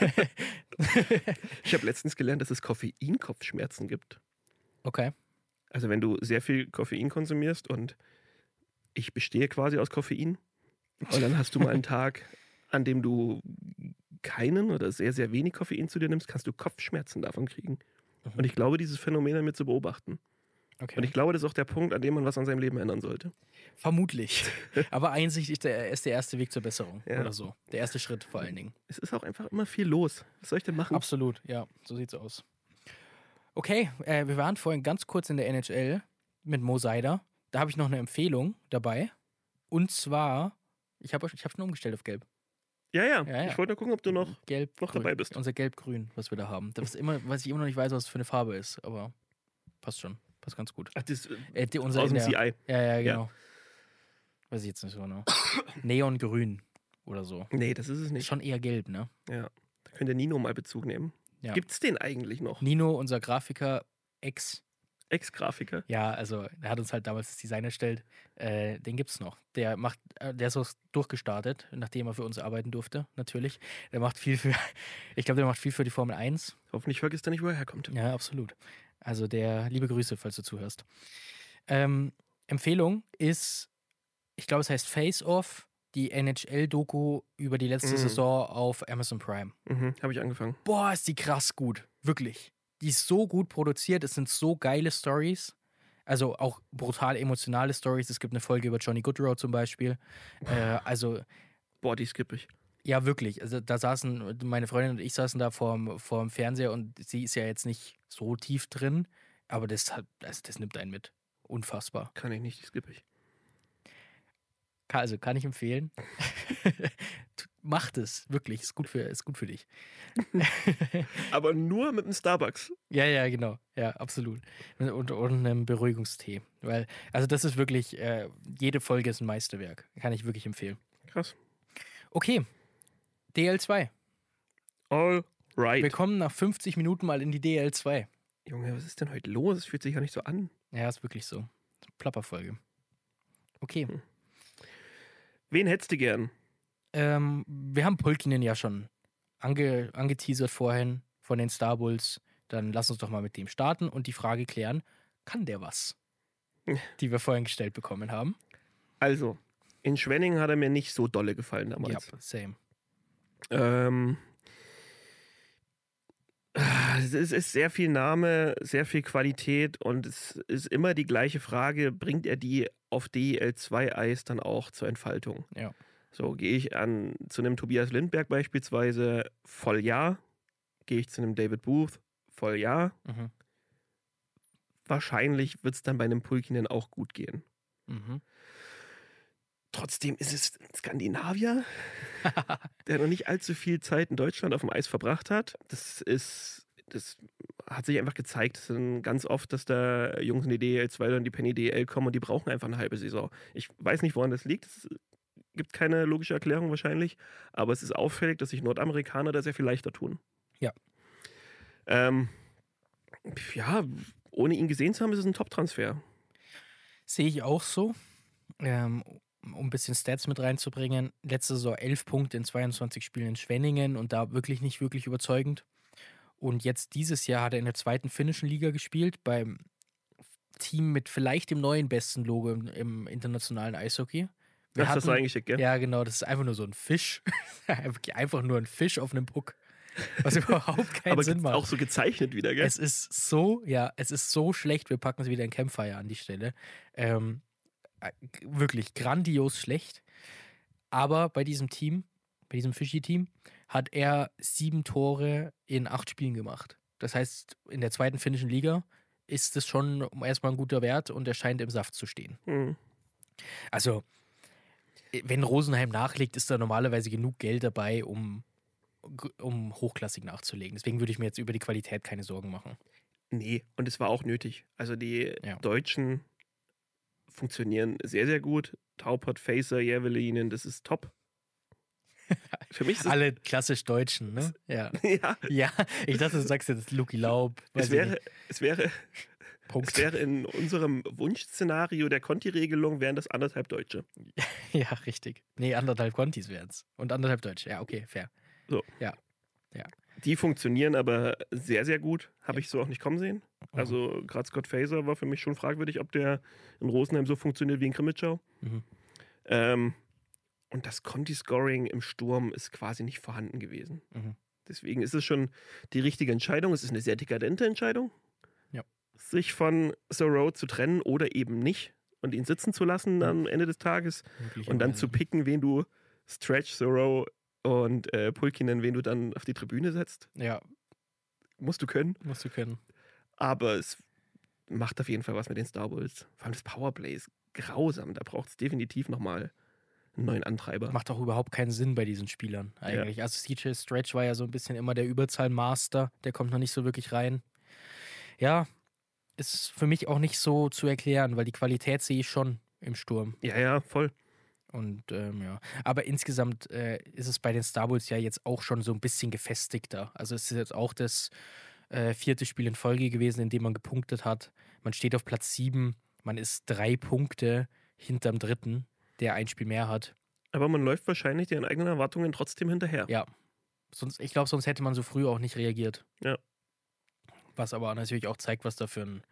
A: Ich habe letztens gelernt, dass es Koffeinkopfschmerzen gibt.
B: Okay.
A: Also wenn du sehr viel Koffein konsumierst und ich bestehe quasi aus Koffein und dann hast du mal einen Tag, an dem du keinen oder sehr, sehr wenig Koffein zu dir nimmst, kannst du Kopfschmerzen davon kriegen.
B: Mhm.
A: Und ich glaube, dieses Phänomen an mir zu beobachten.
B: okay.
A: Und ich glaube, das ist auch der Punkt, an dem man was an seinem Leben ändern sollte.
B: Vermutlich. Aber Einsicht ist der, ist der erste Weg zur Besserung.
A: Ja.
B: Oder so. Der erste Schritt vor allen Dingen.
A: Es ist auch einfach immer viel los. Was soll ich denn machen?
B: Absolut, ja. So sieht's aus. Okay, äh, wir waren vorhin ganz kurz in der N H L mit Mo Seider. Da habe ich noch eine Empfehlung dabei. Und zwar, ich habe ich hab schon umgestellt auf Gelb.
A: Ja, ja,
B: Ja, ja.
A: Ich wollte nur gucken, ob du noch
B: Gelb,
A: noch
B: grün.
A: dabei bist.
B: Unser Gelb-Grün, was wir da haben. Das ist immer, was ich immer noch nicht weiß, was es für eine Farbe ist, aber passt schon. Passt ganz gut.
A: Ach, das,
B: Äh, die, unser
A: aus
B: in
A: dem
B: der,
A: C I.
B: Ja, ja, genau. Weiß ich jetzt nicht so genau. Neongrün oder so.
A: Nee, das ist es nicht.
B: Schon eher gelb, ne?
A: Ja. Da könnte Nino mal Bezug nehmen.
B: Ja.
A: Gibt's den eigentlich noch?
B: Nino, unser Grafiker, Ex.
A: Ex-Grafiker?
B: Ja, also er hat uns halt damals das Design erstellt. Äh, den gibt's noch. Der macht, äh, der ist so durchgestartet, nachdem er für uns arbeiten durfte, natürlich. Der macht viel für, ich glaube, der macht viel für die Formel eins.
A: Hoffentlich vergisst er nicht, wo er herkommt.
B: Ja, absolut. Also der, liebe Grüße, falls du zuhörst. Ähm, Empfehlung ist, ich glaube, es heißt Face Off die N H L-Doku über die letzte
A: Mhm.
B: Saison auf Amazon Prime.
A: Mhm, habe ich angefangen.
B: Boah, ist die krass gut. Wirklich. Die ist so gut produziert. Es sind so geile Stories. Also auch brutal emotionale Stories. Es gibt eine Folge über Johnny Goodrow zum Beispiel. Äh, also,
A: Boah, die skippe ich.
B: ja, wirklich. Also da saßen, meine Freundin und ich saßen da vorm, vorm Fernseher und sie ist ja jetzt nicht so tief drin, aber das, hat, das, das nimmt einen mit. Unfassbar.
A: Kann ich nicht, die skippe ich.
B: Ka- Also kann ich empfehlen. Tu- Macht es, wirklich. Ist gut für, ist gut für dich.
A: Aber nur mit dem Starbucks.
B: Ja, ja, genau. Ja, absolut. Und, und, und einem Beruhigungstee. Weil, also das ist wirklich, äh, jede Folge ist ein Meisterwerk. Kann ich wirklich empfehlen.
A: Krass.
B: Okay, D L zwei.
A: All right.
B: Wir kommen nach fünfzig Minuten mal in die D L zwei.
A: Junge, was ist denn heute los? Es fühlt sich ja nicht so an.
B: Ja, ist wirklich so. Plapperfolge. Okay.
A: Hm. Wen hättest du gern?
B: Ähm, wir haben Pulkkinen ja schon ange, angeteasert vorhin von den Star Bulls. Dann lass uns doch mal mit dem starten und die Frage klären, kann der was? Die wir vorhin gestellt bekommen haben.
A: Also, in Schwenningen hat er mir nicht so dolle gefallen
B: Ja,
A: damals.
B: same.
A: Ähm, es ist, ist sehr viel Name, sehr viel Qualität und es ist immer die gleiche Frage, bringt er die auf D L zwei Eis dann auch zur Entfaltung?
B: Ja.
A: So, gehe ich an zu einem Tobias Lindberg beispielsweise, voll ja. Gehe ich zu einem David Booth, voll ja.
B: Mhm.
A: Wahrscheinlich wird es dann bei einem Pulkkinen auch gut gehen.
B: Mhm.
A: Trotzdem ist es ein Skandinavier, der noch nicht allzu viel Zeit in Deutschland auf dem Eis verbracht hat. Das ist, das hat sich einfach gezeigt, das sind ganz oft, dass da Jungs in die D L zwei oder in die Penny D L kommen und die brauchen einfach eine halbe Saison. Ich weiß nicht, woran das liegt. Es gibt keine logische Erklärung wahrscheinlich, aber es ist auffällig, dass sich Nordamerikaner da sehr viel leichter tun.
B: Ja.
A: Ähm, ja, ohne ihn gesehen zu haben, ist es ein Top-Transfer.
B: Sehe ich auch so. Ähm, um ein bisschen Stats mit reinzubringen. Letzte Saison elf Punkte in zweiundzwanzig Spielen in Schwenningen und da wirklich nicht wirklich überzeugend. Und jetzt dieses Jahr hat er in der zweiten finnischen Liga gespielt, beim Team mit vielleicht dem neuen besten Logo im, im internationalen Eishockey. Wir
A: Das hast du
B: hatten-
A: eingeschickt, gell?
B: Ja, genau, das ist einfach nur so ein Fisch. Einfach nur ein Fisch auf einem Puck. Was überhaupt keinen
A: Aber
B: Sinn macht.
A: auch so gezeichnet wieder, gell?
B: Es ist so, ja, es ist so schlecht. Wir packen es wieder in Campfire an die Stelle. Ähm, äh, g- wirklich grandios schlecht. Aber bei diesem Team, bei diesem Fischi-Team, hat er sieben Tore in acht Spielen gemacht. Das heißt, in der zweiten finnischen Liga ist es schon erstmal ein guter Wert und er scheint im Saft zu stehen.
A: Hm.
B: Also, äh, wenn Rosenheim nachlegt, ist da normalerweise genug Geld dabei, um, um hochklassig nachzulegen. Deswegen würde ich mir jetzt über die Qualität keine Sorgen machen.
A: Nee, und es war auch nötig. Also die
B: Ja.
A: Deutschen funktionieren sehr, sehr gut. Taupert, Facer, Jävelinen, das ist top. Für mich ist es,
B: Alle klassisch Deutschen, ne? Ja.
A: ja,
B: Ja, ich dachte, du sagst jetzt Luki Laub. weiß
A: es
B: ich
A: wäre,
B: nicht.
A: es wäre,
B: Punkt.
A: es wäre in unserem Wunschszenario der Conti-Regelung wären das anderthalb Deutsche.
B: Ja, richtig. Nee, anderthalb Contis wären's. Und anderthalb Deutsche. Ja, okay, fair.
A: Die funktionieren aber sehr, sehr gut. Habe
B: Ja.
A: ich so auch nicht kommen sehen.
B: Mhm.
A: Also gerade Scott Facer war für mich schon fragwürdig, ob der in Rosenheim so funktioniert wie in Krimitschau.
B: Mhm.
A: Ähm, und das Conti-Scoring im Sturm ist quasi nicht vorhanden gewesen.
B: Mhm.
A: Deswegen ist es schon die richtige Entscheidung. Es ist eine sehr dekadente Entscheidung,
B: Ja.
A: sich von Thoreau zu trennen oder eben nicht und ihn sitzen zu lassen am Ende des Tages und dann zu
B: Möglicherweise.
A: picken, wen du Stretch, Thoreau und äh, Pulkkinen, wen du dann auf die Tribüne setzt.
B: Ja,
A: Musst du können.
B: musst du können.
A: Aber es macht auf jeden Fall was mit den Star Bulls. Vor allem das Powerplay ist grausam. Da braucht es definitiv nochmal einen neuen Antreiber.
B: Macht auch überhaupt keinen Sinn bei diesen Spielern eigentlich. Also C J Stretch war ja so ein bisschen immer der Überzahlmaster. Der kommt noch nicht so wirklich rein. Ja, ist für mich auch nicht so zu erklären, weil die Qualität sehe ich schon im Sturm.
A: Ja, ja, voll.
B: Und ähm, ja, aber insgesamt äh, ist es bei den Star Bulls ja jetzt auch schon so ein bisschen gefestigter. Also es ist jetzt auch das äh, vierte Spiel in Folge gewesen, in dem man gepunktet hat. Man steht auf Platz sieben, man ist drei Punkte hinterm dritten, der ein Spiel mehr hat.
A: Aber man läuft wahrscheinlich den eigenen Erwartungen trotzdem hinterher.
B: Ja, sonst, ich glaube, sonst hätte man so früh auch nicht reagiert.
A: Ja.
B: Was aber natürlich auch zeigt, was da für, ein,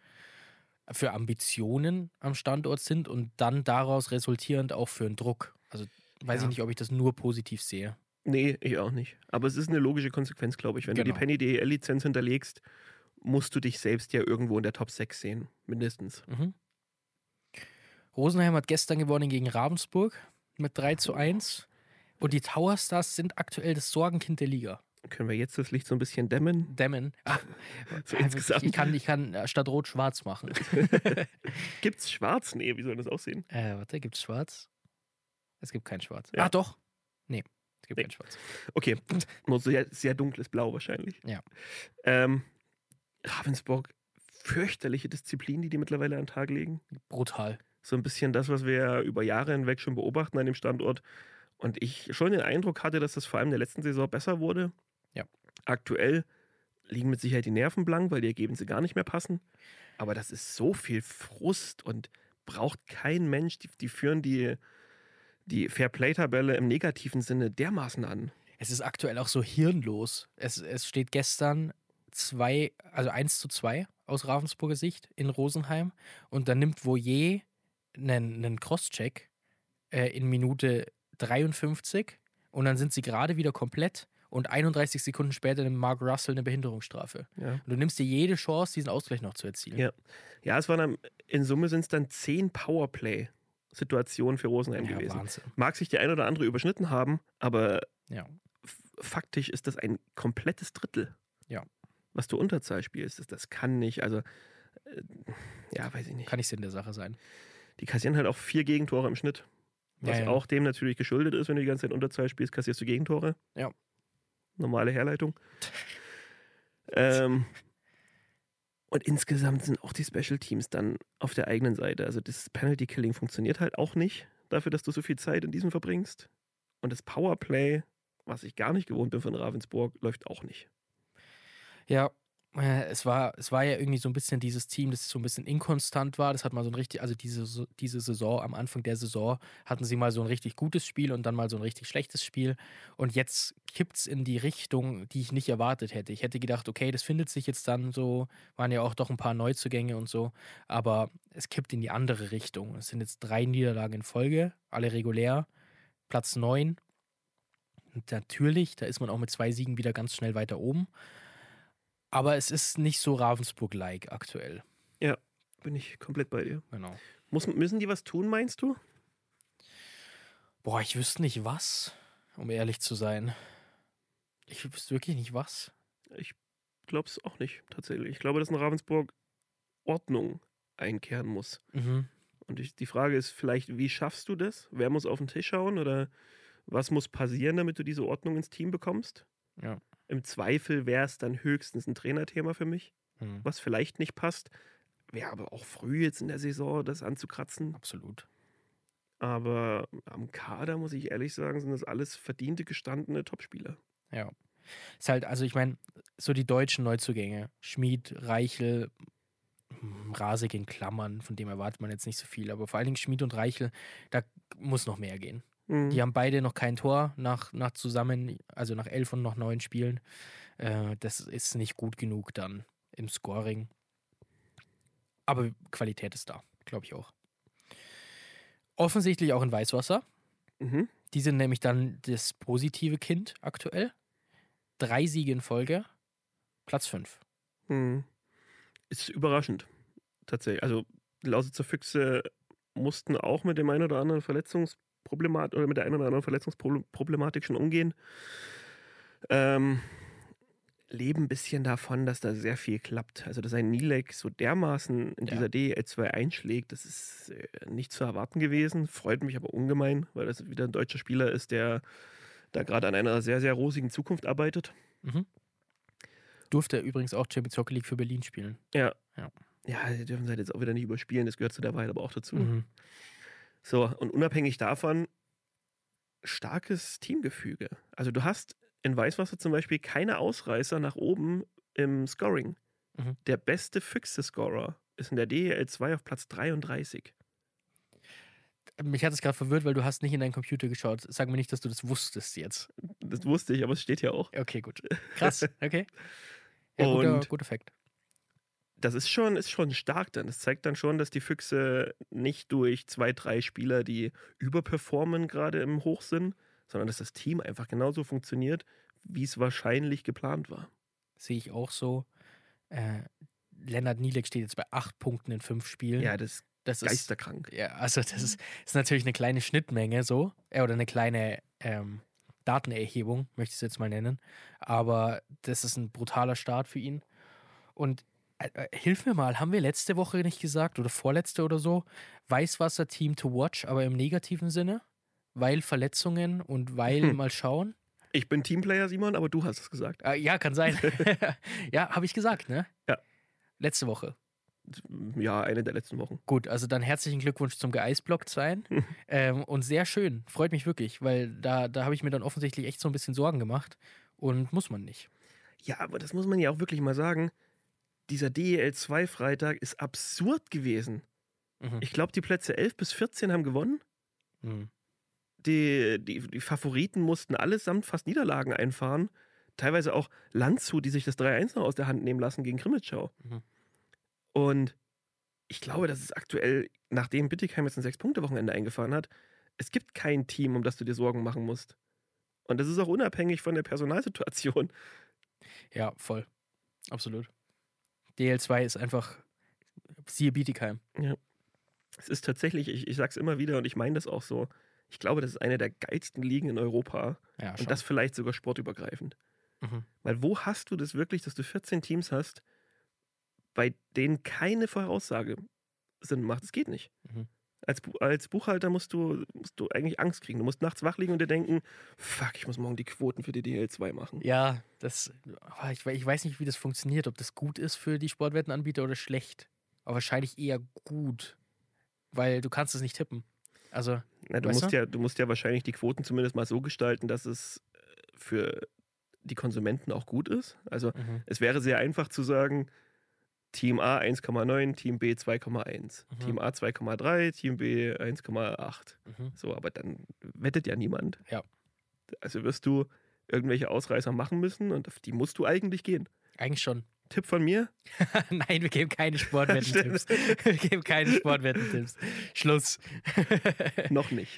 B: für Ambitionen am Standort sind und dann daraus resultierend auch für einen Druck. Also weiß
A: Ja.
B: ich nicht, ob ich das nur positiv sehe.
A: Nee, ich auch nicht. Aber es ist eine logische Konsequenz, glaube ich. Wenn du
B: Genau.
A: die Penny D E L-Lizenz hinterlegst, musst du dich selbst ja irgendwo in der Top sechs sehen. Mindestens.
B: Mhm. Rosenheim hat gestern gewonnen gegen Ravensburg mit drei zu eins. Und die Tower Stars sind aktuell das Sorgenkind der Liga.
A: Können wir jetzt das Licht so ein bisschen dämmen?
B: Dämmen. Ah,
A: So
B: äh,
A: insgesamt.
B: Ich kann, ich kann äh, statt Rot schwarz machen.
A: Gibt's schwarz? Nee, wie soll das aussehen?
B: äh, warte, gibt's schwarz? Es gibt kein Schwarz.
A: Ja.
B: Ah, doch. Nee, es gibt
A: Nee.
B: kein Schwarz.
A: Okay, nur sehr, sehr dunkles Blau wahrscheinlich.
B: Ja.
A: Ähm, Ravensburg, fürchterliche Disziplin, die die mittlerweile an den Tag legen.
B: Brutal.
A: So ein bisschen das, was wir ja über Jahre hinweg schon beobachten an dem Standort. Und ich schon den Eindruck hatte, dass das vor allem in der letzten Saison besser wurde.
B: Ja.
A: Aktuell liegen mit Sicherheit die Nerven blank, weil die Ergebnisse gar nicht mehr passen. Aber das ist so viel Frust und braucht kein Mensch. Die, die führen die, die Fairplay-Tabelle im negativen Sinne dermaßen an.
B: Es ist aktuell auch so hirnlos. Es, es steht gestern zwei, also eins zu zwei aus Ravensburger Sicht in Rosenheim. Und dann nimmt Voyer einen, einen Crosscheck äh, in Minute dreiundfünfzig und dann sind sie gerade wieder komplett und einunddreißig Sekunden später nimmt Mark Russell eine Behinderungsstrafe.
A: Ja.
B: Und du nimmst dir jede Chance, diesen Ausgleich noch zu erzielen.
A: Ja. Ja, es waren dann, in Summe sind es dann zehn Powerplay-Situationen für Rosenheim
B: Ja,
A: gewesen.
B: Wahnsinn.
A: Mag sich der ein oder andere überschnitten haben, aber
B: Ja.
A: f- faktisch ist das ein komplettes Drittel.
B: Ja.
A: Was du Unterzahl spielst, das, das kann nicht, also äh, ja, weiß ich nicht.
B: Kann nicht Sinn der Sache sein.
A: Die kassieren halt auch vier Gegentore im Schnitt. Was
B: Ja, ja.
A: auch dem natürlich geschuldet ist, wenn du die ganze Zeit Unterzahl spielst, kassierst du Gegentore.
B: Ja.
A: Normale Herleitung. ähm, und insgesamt sind auch die Special Teams dann auf der eigenen Seite. Also das Penalty Killing funktioniert halt auch nicht, dafür, dass du so viel Zeit in diesem verbringst. Und das Powerplay, was ich gar nicht gewohnt bin von Ravensburg, läuft auch nicht.
B: Ja, äh, es war, es war ja irgendwie so ein bisschen dieses Team, das so ein bisschen inkonstant war. Das hat mal so ein richtig, also diese, diese Saison, am Anfang der Saison hatten sie mal so ein richtig gutes Spiel und dann mal so ein richtig schlechtes Spiel. Und jetzt kippt es in die Richtung, die ich nicht erwartet hätte. Ich hätte gedacht, okay, das findet sich jetzt dann so, waren ja auch doch ein paar Neuzugänge und so, aber es kippt in die andere Richtung. Es sind jetzt drei Niederlagen in Folge, alle regulär, Platz neun. Und natürlich, da ist man auch mit zwei Siegen wieder ganz schnell weiter oben. Aber es ist nicht so Ravensburg-like aktuell.
A: Bin ich komplett bei dir.
B: Genau.
A: Muss, müssen die was tun, meinst du?
B: Boah, ich wüsste nicht was, um ehrlich zu sein. Ich wüsste wirklich nicht was.
A: Ich glaube es auch nicht, tatsächlich. Ich glaube, dass in Ravensburg Ordnung einkehren muss.
B: Mhm.
A: Und ich, die Frage ist vielleicht, wie schaffst du das? Wer muss auf den Tisch schauen oder was muss passieren, damit du diese Ordnung ins Team bekommst?
B: Ja.
A: Im Zweifel wäre es dann höchstens ein Trainerthema für mich,
B: Mhm.
A: was vielleicht nicht passt. Wäre aber auch früh jetzt in der Saison, das anzukratzen.
B: Absolut.
A: Aber am Kader, muss ich ehrlich sagen, sind das alles verdiente, gestandene Topspieler.
B: Ja. Ist halt, also ich meine, so die deutschen Neuzugänge, Schmid, Reichel, hm, Rasig in Klammern, von dem erwartet man jetzt nicht so viel, aber vor allen Dingen Schmid und Reichel, da muss noch mehr gehen.
A: Mhm.
B: Die haben beide noch kein Tor nach, nach zusammen, also nach elf und noch neun Spielen. Äh, das ist nicht gut genug dann im Scoring. Aber Qualität ist da, glaube ich auch. Offensichtlich auch in Weißwasser.
A: Mhm.
B: Die sind nämlich dann das positive Kind aktuell. Drei Siege in Folge, Platz fünf.
A: Mhm. Ist überraschend, tatsächlich. Also Lausitzer Füchse mussten auch mit dem einen oder anderen Verletzungsproblematik oder mit der einen oder anderen Verletzungsproblematik schon umgehen. Ähm, leben ein bisschen davon, dass da sehr viel klappt. Also, dass ein Nilek so dermaßen in
B: Ja.
A: dieser D E L zwei einschlägt, das ist äh, nicht zu erwarten gewesen. Freut mich aber ungemein, weil das wieder ein deutsher Spieler ist, der da gerade an einer sehr, sehr rosigen Zukunft arbeitet.
B: Mhm. Durfte übrigens auch Champions Hockey League für Berlin spielen.
A: Ja.
B: Ja.
A: Ja, die dürfen sie halt jetzt auch wieder nicht überspielen, das gehört zu der Wahrheit aber auch dazu.
B: Mhm.
A: So, und unabhängig davon, starkes Teamgefüge. Also du hast in Weißwasser zum Beispiel keine Ausreißer nach oben im Scoring.
B: Mhm.
A: Der beste Füchse-Scorer ist in der D E L zwei auf Platz dreiunddreißig.
B: Mich hat es gerade verwirrt, weil du hast nicht in deinen Computer geschaut. Sag mir nicht, dass du das wusstest jetzt.
A: Das wusste ich, aber es steht ja auch.
B: Okay, gut. Krass, okay. Ja, guter,
A: Und-
B: guter Fakt.
A: das ist schon, ist schon stark dann. Das zeigt dann schon, dass die Füchse nicht durch zwei, drei Spieler, die überperformen, gerade im Hoch sind, sondern dass das Team einfach genauso funktioniert, wie es wahrscheinlich geplant war.
B: Sehe ich auch so. Äh, Lennart Nielek steht jetzt bei acht Punkten in fünf Spielen.
A: Ja, das
B: das
A: ist geisterkrank.
B: Ist, ja, also das ist, ist natürlich eine kleine Schnittmenge so, äh, oder eine kleine ähm, Datenerhebung, möchte ich es jetzt mal nennen. Aber das ist ein brutaler Start für ihn. Und äh, äh, hilf mir mal, haben wir letzte Woche nicht gesagt oder vorletzte oder so, Weißwasser-Team to watch, aber im negativen Sinne? Weil Verletzungen und weil
A: Hm.
B: mal schauen?
A: Ich bin Teamplayer, Simon, aber du hast es gesagt.
B: Äh, ja, kann sein. Ja, habe ich gesagt, ne?
A: Ja.
B: Letzte Woche.
A: Ja, eine der letzten Wochen.
B: Gut, also dann herzlichen Glückwunsch zum geeisblockt sein. ähm, und sehr schön. Freut mich wirklich, weil da, da habe ich mir dann offensichtlich echt so ein bisschen Sorgen gemacht. Und muss man nicht.
A: Ja, aber das muss man ja auch wirklich mal sagen. Dieser D E L zwei Freitag ist absurd gewesen.
B: Mhm.
A: Ich glaube, die Plätze elf bis vierzehn haben gewonnen.
B: Mhm.
A: Die, die, die Favoriten mussten allesamt fast Niederlagen einfahren. Teilweise auch Landshut, die sich das drei eins noch aus der Hand nehmen lassen gegen Krimitschau.
B: Mhm.
A: Und ich glaube, dass es aktuell, nachdem Bietigheim jetzt ein Sechs-Punkte-Wochenende eingefahren hat, es gibt kein Team, um das du dir Sorgen machen musst. Und das ist auch unabhängig von der Personalsituation.
B: Ja, voll. Absolut. D L zwei ist einfach siehe Bietigheim.
A: Es ist tatsächlich, ich, ich sag's immer wieder und ich meine das auch so, ich glaube, das ist eine der geilsten Ligen in Europa.
B: Ja, schon.
A: Und das vielleicht sogar sportübergreifend.
B: Mhm.
A: Weil wo hast du das wirklich, dass du vierzehn Teams hast, bei denen keine Voraussage Sinn macht? Das geht nicht.
B: Mhm.
A: Als, Bu- als Buchhalter musst du, musst du eigentlich Angst kriegen. Du musst nachts wach liegen und dir denken, fuck, ich muss morgen die Quoten für die D L zwei machen.
B: Ja, das, aber ich, we- ich weiß nicht, wie das funktioniert, ob das gut ist für die Sportwettenanbieter oder schlecht. Aber wahrscheinlich eher gut, weil du kannst es nicht tippen. Also,
A: Na, du,
B: weißt
A: musst
B: du?
A: ja, du musst ja wahrscheinlich die Quoten zumindest mal so gestalten, dass es äh, für die Konsumenten auch gut ist. Also
B: mhm.
A: es wäre sehr einfach zu sagen, Team A eins Komma neun, Team B zwei Komma eins,
B: Mhm.
A: Team A zwei Komma drei, Team B eins Komma acht.
B: Mhm.
A: So, aber dann wettet ja niemand.
B: Ja.
A: Also wirst du irgendwelche Ausreißer machen müssen und auf die musst du eigentlich gehen.
B: Eigentlich schon.
A: Tipp von mir?
B: Nein, wir geben keine Sportwettentipps. Wir geben keine Sportwettentipps. Schluss.
A: Noch nicht.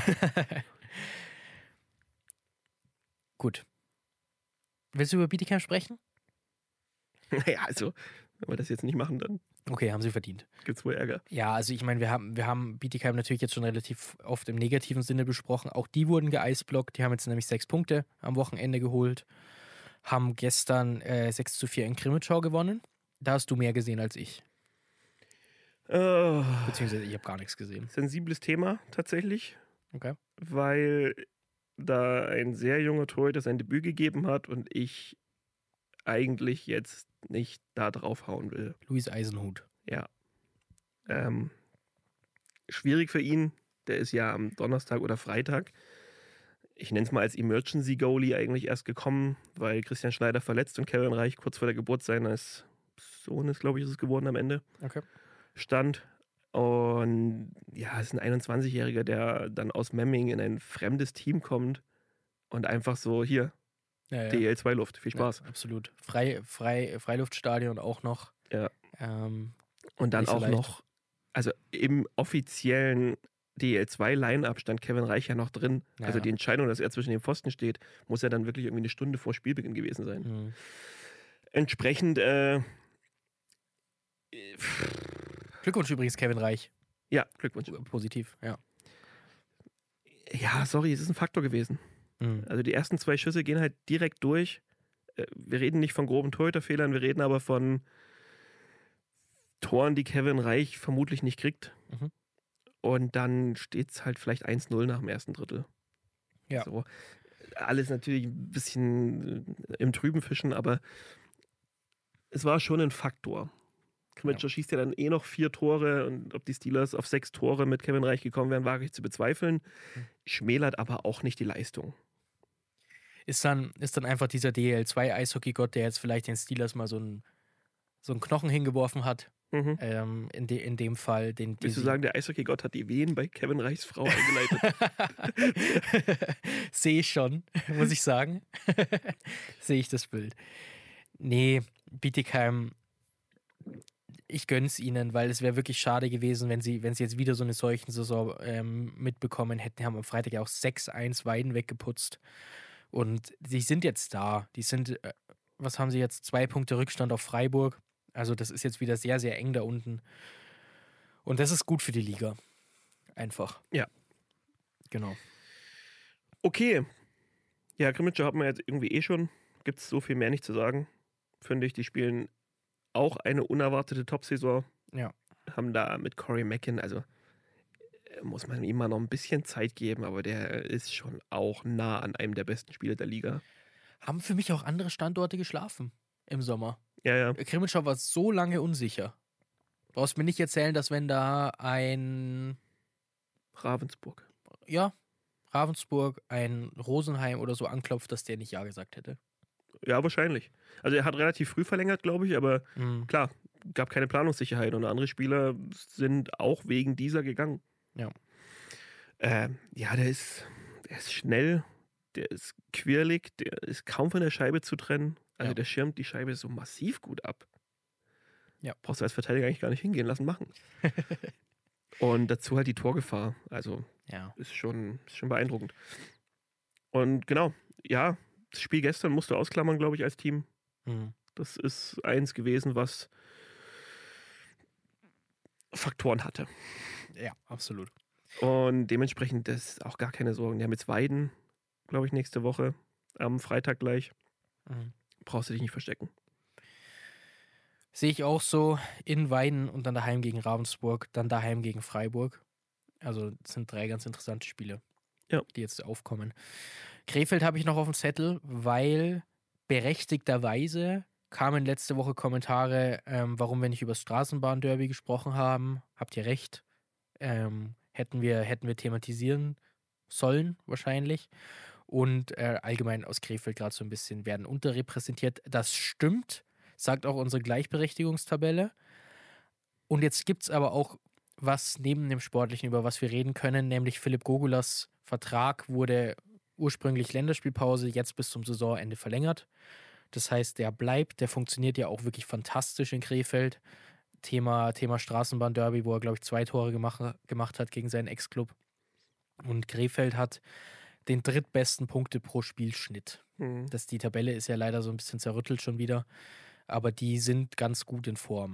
B: Gut. Willst du über Bietigheim sprechen?
A: Naja, also, wenn wir das jetzt nicht machen, dann
B: Okay, haben sie verdient.
A: gibt es wohl Ärger.
B: Ja, also ich meine, wir haben, wir haben Bietigheim natürlich jetzt schon relativ oft im negativen Sinne besprochen. Auch die wurden geeisblockt. Die haben jetzt nämlich sechs Punkte am Wochenende geholt. Haben gestern äh, sechs zu vier in Krimitschau gewonnen. Da hast du mehr gesehen als ich.
A: Oh,
B: Beziehungsweise ich habe gar nichts gesehen.
A: sensibles Thema tatsächlich,
B: Okay.
A: weil da ein sehr junger Torhüter sein Debüt gegeben hat und ich eigentlich jetzt nicht da drauf hauen will.
B: Luis Eisenhut.
A: Ja. Ähm, schwierig für ihn. Der ist ja am Donnerstag oder Freitag, ich nenne es mal als Emergency Goalie, eigentlich erst gekommen, weil Christian Schneider verletzt und Kevin Reich kurz vor der Geburt seines Sohnes, glaube ich, ist es geworden am Ende,
B: Okay.
A: stand. Und ja, es ist ein einundzwanzigjähriger, der dann aus Memming in ein fremdes Team kommt und einfach so, hier,
B: Ja, ja.
A: D E L zwei Luft, viel Spaß.
B: Ja, absolut. Frei, frei, Freiluftstadion auch noch.
A: Ja.
B: Ähm,
A: Und dann
B: Nicht so
A: auch
B: leicht.
A: noch, also im offiziellen D E L zwei Line-Up stand Kevin Reich ja noch drin.
B: Ja,
A: Also
B: ja.
A: die Entscheidung, dass er zwischen den Pfosten steht, muss ja dann wirklich irgendwie eine Stunde vor Spielbeginn gewesen sein.
B: mhm.
A: Entsprechend, äh,
B: Glückwunsch übrigens, Kevin Reich.
A: ja, Glückwunsch.
B: Positiv, ja.
A: Ja, sorry, es ist ein Faktor gewesen.
B: Mhm.
A: Also die ersten zwei Schüsse gehen halt direkt durch. Äh, Wir reden nicht von groben Torhüterfehlern, wir reden aber von Toren, die Kevin Reich vermutlich nicht kriegt.
B: Mhm.
A: Und dann steht es halt vielleicht eins null nach dem ersten Drittel.
B: Ja.
A: So. Alles natürlich ein bisschen äh, im Trüben fischen, aber es war schon ein Faktor. Krimitschau
B: Ja.
A: schießt ja dann eh noch vier Tore und ob die Steelers auf sechs Tore mit Kevin Reich gekommen wären, wage ich zu bezweifeln.
B: Mhm.
A: Schmälert aber auch nicht die Leistung.
B: Ist dann, ist dann einfach dieser D E L zwei Eishockey-Gott, der jetzt vielleicht den Steelers mal so einen so einen Knochen hingeworfen hat.
A: Mhm.
B: Ähm, in, de, in dem Fall. Den, den
A: Willst du
B: sie-
A: sagen, der Eishockey-Gott hat die Wehen bei Kevin Reichs Frau eingeleitet?
B: Sehe ich schon, muss ich sagen. Sehe ich das Bild. Nee, Bietigheim ich gönn's ihnen, weil es wäre wirklich schade gewesen, wenn sie, wenn sie jetzt wieder so eine Seuchensaison ähm, mitbekommen hätten. Die haben am Freitag ja auch sechs eins Weiden weggeputzt. Und die sind jetzt da. Die sind, äh, was haben sie jetzt? Zwei Punkte Rückstand auf Freiburg. Also das ist jetzt wieder sehr, sehr eng da unten. Und das ist gut für die Liga. Einfach.
A: Ja.
B: Genau.
A: Okay. Ja, Grimmitschau hat man jetzt irgendwie eh schon. Gibt es so viel mehr nicht zu sagen. Finde ich, die spielen auch eine unerwartete Top-Saison.
B: Ja.
A: Haben da mit Corey Mackin, also äh, muss man ihm mal noch ein bisschen Zeit geben, aber der ist schon auch nah an einem der besten Spieler der Liga.
B: Haben für mich auch andere Standorte geschlafen im Sommer.
A: Ja, ja.
B: Grimmitschau war so lange unsicher. Du brauchst mir nicht erzählen, dass wenn da ein,
A: Ravensburg.
B: ja, Ravensburg, ein Rosenheim oder so anklopft, dass der nicht Ja gesagt hätte.
A: Ja, wahrscheinlich. Also er hat relativ früh verlängert, glaube ich, aber
B: Mhm.
A: klar, gab keine Planungssicherheit und andere Spieler sind auch wegen dieser gegangen.
B: Ja.
A: Ähm, ja, der ist, der ist schnell, der ist quirlig, der ist kaum von der Scheibe zu trennen. Also
B: Ja.
A: der schirmt die Scheibe so massiv gut ab.
B: Ja.
A: Brauchst du als Verteidiger eigentlich gar nicht hingehen lassen, machen. Und dazu halt die Torgefahr. Also
B: Ja.
A: ist schon, ist schon beeindruckend. Und genau, ja, das Spiel gestern musst du ausklammern, glaube ich, als Team.
B: Mhm.
A: Das ist eins gewesen, was Faktoren hatte.
B: Ja, absolut.
A: Und dementsprechend das ist auch gar keine Sorgen. Die haben jetzt Weiden, glaube ich, nächste Woche. Am Freitag gleich.
B: Mhm.
A: Brauchst du dich nicht verstecken.
B: Sehe ich auch so, in Weiden und dann daheim gegen Ravensburg, dann daheim gegen Freiburg. Also das sind drei ganz interessante Spiele,
A: Ja.
B: die jetzt aufkommen. Krefeld habe ich noch auf dem Zettel, weil berechtigterweise kamen letzte Woche Kommentare, ähm, warum wir nicht über das Straßenbahnderby gesprochen haben. Habt ihr recht. Ähm, hätten wir, hätten wir thematisieren sollen, wahrscheinlich. Und äh, allgemein aus Krefeld gerade so ein bisschen werden unterrepräsentiert. Das stimmt, sagt auch unsere Gleichberechtigungstabelle. Und jetzt gibt es aber auch was neben dem Sportlichen, über was wir reden können, nämlich Philipp Gogulas Vertrag wurde ursprünglich Länderspielpause, jetzt bis zum Saisonende verlängert. Das heißt, der bleibt, der funktioniert ja auch wirklich fantastisch in Krefeld. Thema, Thema Straßenbahnderby, wo er, glaube ich, zwei Tore gemacht, gemacht hat gegen seinen Ex-Club. Und Krefeld hat den drittbesten Punkte pro Spielschnitt.
A: Mhm.
B: Das, die Tabelle ist ja leider so ein bisschen zerrüttelt schon wieder, aber die sind ganz gut in Form.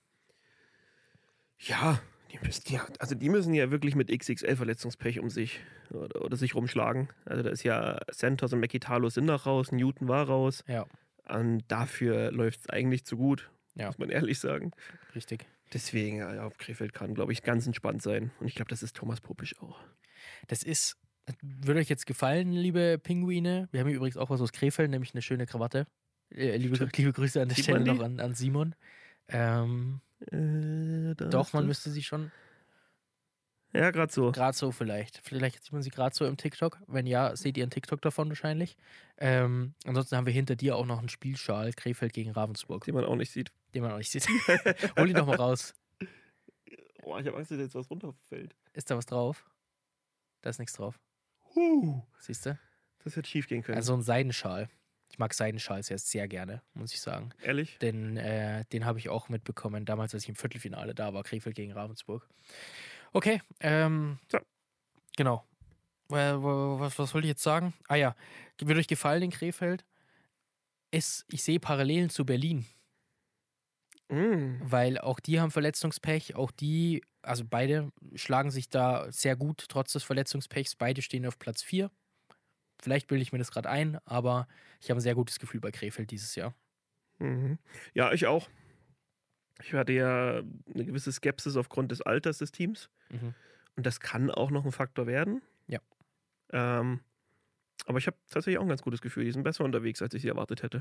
A: Ja, die müssen ja, also die müssen ja wirklich mit X X L-Verletzungspech um sich oder, oder sich rumschlagen. Also da ist ja Santos und Mekitalo sind noch raus, Newton war raus.
B: Ja,
A: Und dafür läuft es eigentlich zu gut,
B: Ja.
A: muss man ehrlich sagen.
B: richtig.
A: Deswegen, ja, auf Krefeld kann, glaube ich, ganz entspannt sein. Und ich glaube, das ist Thomas Popisch auch.
B: Das ist, würde euch jetzt gefallen, liebe Pinguine. Wir haben hier übrigens auch was aus Krefeld, nämlich eine schöne Krawatte. Äh, liebe,
A: Stimmt.
B: liebe Grüße an der
A: Sieht
B: Stelle
A: man die?
B: noch an, an Simon. Ähm,
A: Äh, da
B: doch,
A: ist
B: man
A: das.
B: müsste sie schon
A: Ja, gerade so.
B: gerade so vielleicht. Vielleicht sieht man sie gerade so im TikTok. Wenn ja, seht ihr einen TikTok davon wahrscheinlich. Ähm, ansonsten haben wir hinter dir auch noch einen Spielschal, Krefeld gegen Ravensburg,
A: Den man auch nicht sieht.
B: den man auch nicht sieht. Hol ihn doch mal raus.
A: Oh, ich habe Angst, dass jetzt was runterfällt.
B: Ist da was drauf? Da ist nichts drauf.
A: Huh,
B: Siehst du?
A: das hätte schief gehen können.
B: Also ein Seidenschal. Ich mag Seidenschals jetzt sehr gerne, muss ich sagen.
A: Ehrlich?
B: Denn äh, den habe ich auch mitbekommen, damals, als ich im Viertelfinale da war, Krefeld gegen Ravensburg. Okay, ähm,
A: So.
B: genau. Äh, was, was wollte ich jetzt sagen? Ah ja, wird euch gefallen in Krefeld? Es, ich sehe Parallelen zu Berlin,
A: Mm.
B: weil auch die haben Verletzungspech, auch die, also beide schlagen sich da sehr gut, trotz des Verletzungspechs. Beide stehen auf Platz vier. Vielleicht bilde ich mir das gerade ein, aber ich habe ein sehr gutes Gefühl bei Krefeld dieses Jahr.
A: Mhm. Ja, ich auch. Ich hatte ja eine gewisse Skepsis aufgrund des Alters des Teams.
B: Mhm.
A: Und das kann auch noch ein Faktor werden.
B: Ja.
A: Ähm, aber ich habe tatsächlich auch ein ganz gutes Gefühl. Die sind besser unterwegs, als ich sie erwartet hätte.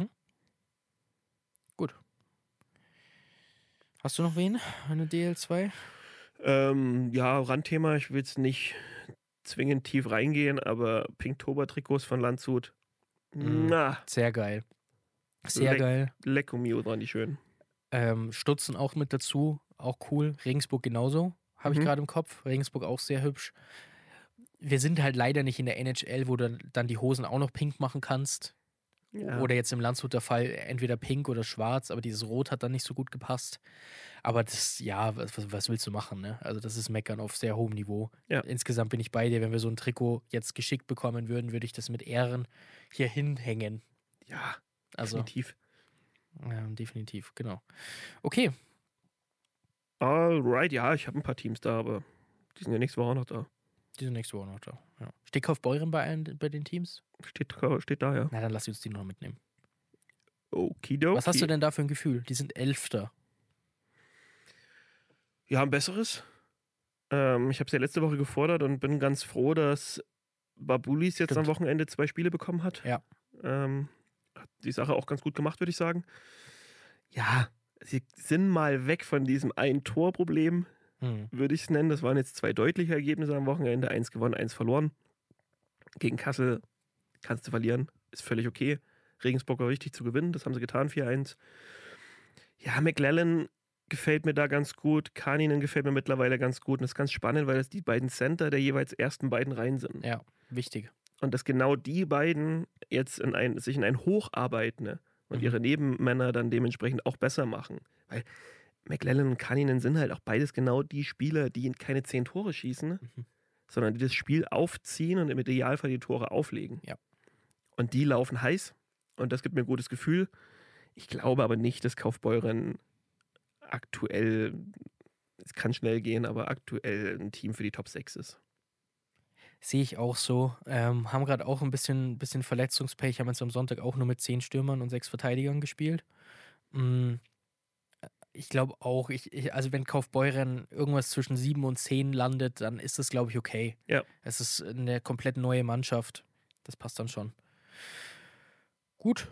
B: Gut. Hast du noch wen? Eine D L zwei?
A: Ähm, ja, Randthema. Ich will jetzt nicht zwingend tief reingehen, aber Pinktober-Trikots von Landshut.
B: Mhm.
A: Na,
B: Sehr geil. Sehr
A: Leck.
B: geil.
A: Lecco mio, waren die schön.
B: Ähm, Stutzen auch mit dazu. Auch cool. Regensburg genauso. Habe ich
A: Mhm.
B: gerade im Kopf. Regensburg auch sehr hübsch. Wir sind halt leider nicht in der N H L, wo du dann die Hosen auch noch pink machen kannst.
A: Ja.
B: Oder jetzt im Landshuter Fall entweder pink oder schwarz, aber dieses Rot hat dann nicht so gut gepasst. Aber das, ja, was, was willst du machen, ne? Also das ist Meckern auf sehr hohem Niveau.
A: Ja.
B: Insgesamt bin ich bei dir, wenn wir so ein Trikot jetzt geschickt bekommen würden, würde ich das mit Ehren hier hinhängen.
A: Ja,
B: Also,
A: definitiv.
B: ja, definitiv, genau. Okay,
A: Alright, ja, ich habe ein paar Teams da, aber die sind ja nächste Woche auch noch da.
B: die sind nächste Woche noch da. Ja. Steht Kaufbeuren bei, allen, bei den Teams?
A: Steht, steht da, ja.
B: Na, dann lass uns die noch mitnehmen.
A: Okidoki.
B: Was hast du denn da für ein Gefühl? Die sind Elfter.
A: Ja, ein besseres. Ähm, ich habe es ja letzte Woche gefordert und bin ganz froh, dass Babulis jetzt
B: Stimmt.
A: am Wochenende zwei Spiele bekommen hat.
B: Ja.
A: Ähm, hat die Sache auch ganz gut gemacht, würde ich sagen. Ja, sie sind mal weg von diesem Ein-Tor-Problem,
B: Hm.
A: würde ich es nennen. Das waren jetzt zwei deutliche Ergebnisse am Wochenende. Eins gewonnen, eins verloren. Gegen Kassel kannst du verlieren. Ist völlig okay. Regensburg war wichtig zu gewinnen. Das haben sie getan, vier eins. Ja, McLellan gefällt mir da ganz gut. Kaninen gefällt mir mittlerweile ganz gut. Und das ist ganz spannend, weil das die beiden Center der jeweils ersten beiden Reihen sind.
B: Ja, wichtig.
A: Und dass genau die beiden jetzt in ein, sich in ein Hoch arbeiten, ne? Und
B: Mhm.
A: ihre Nebenmänner dann dementsprechend auch besser machen. Weil McLellan und Kaninen sind halt auch beides genau die Spieler, die keine zehn Tore schießen, ne?
B: Mhm.
A: Sondern die das Spiel aufziehen und im Idealfall die Tore auflegen.
B: Ja.
A: Und die laufen heiß und das gibt mir ein gutes Gefühl. Ich glaube aber nicht, dass Kaufbeuren aktuell, es kann schnell gehen, aber aktuell ein Team für die Top sechs ist.
B: Sehe ich auch so. Ähm, haben gerade auch ein bisschen, bisschen Verletzungspech. Haben jetzt am Sonntag auch nur mit zehn Stürmern und sechs Verteidigern gespielt. Mm, Ich glaube auch, ich, ich, also wenn Kaufbeuren irgendwas zwischen sieben und zehn landet, dann ist das, glaube ich, okay.
A: Ja.
B: Es ist eine komplett neue Mannschaft. Das passt dann schon. Gut,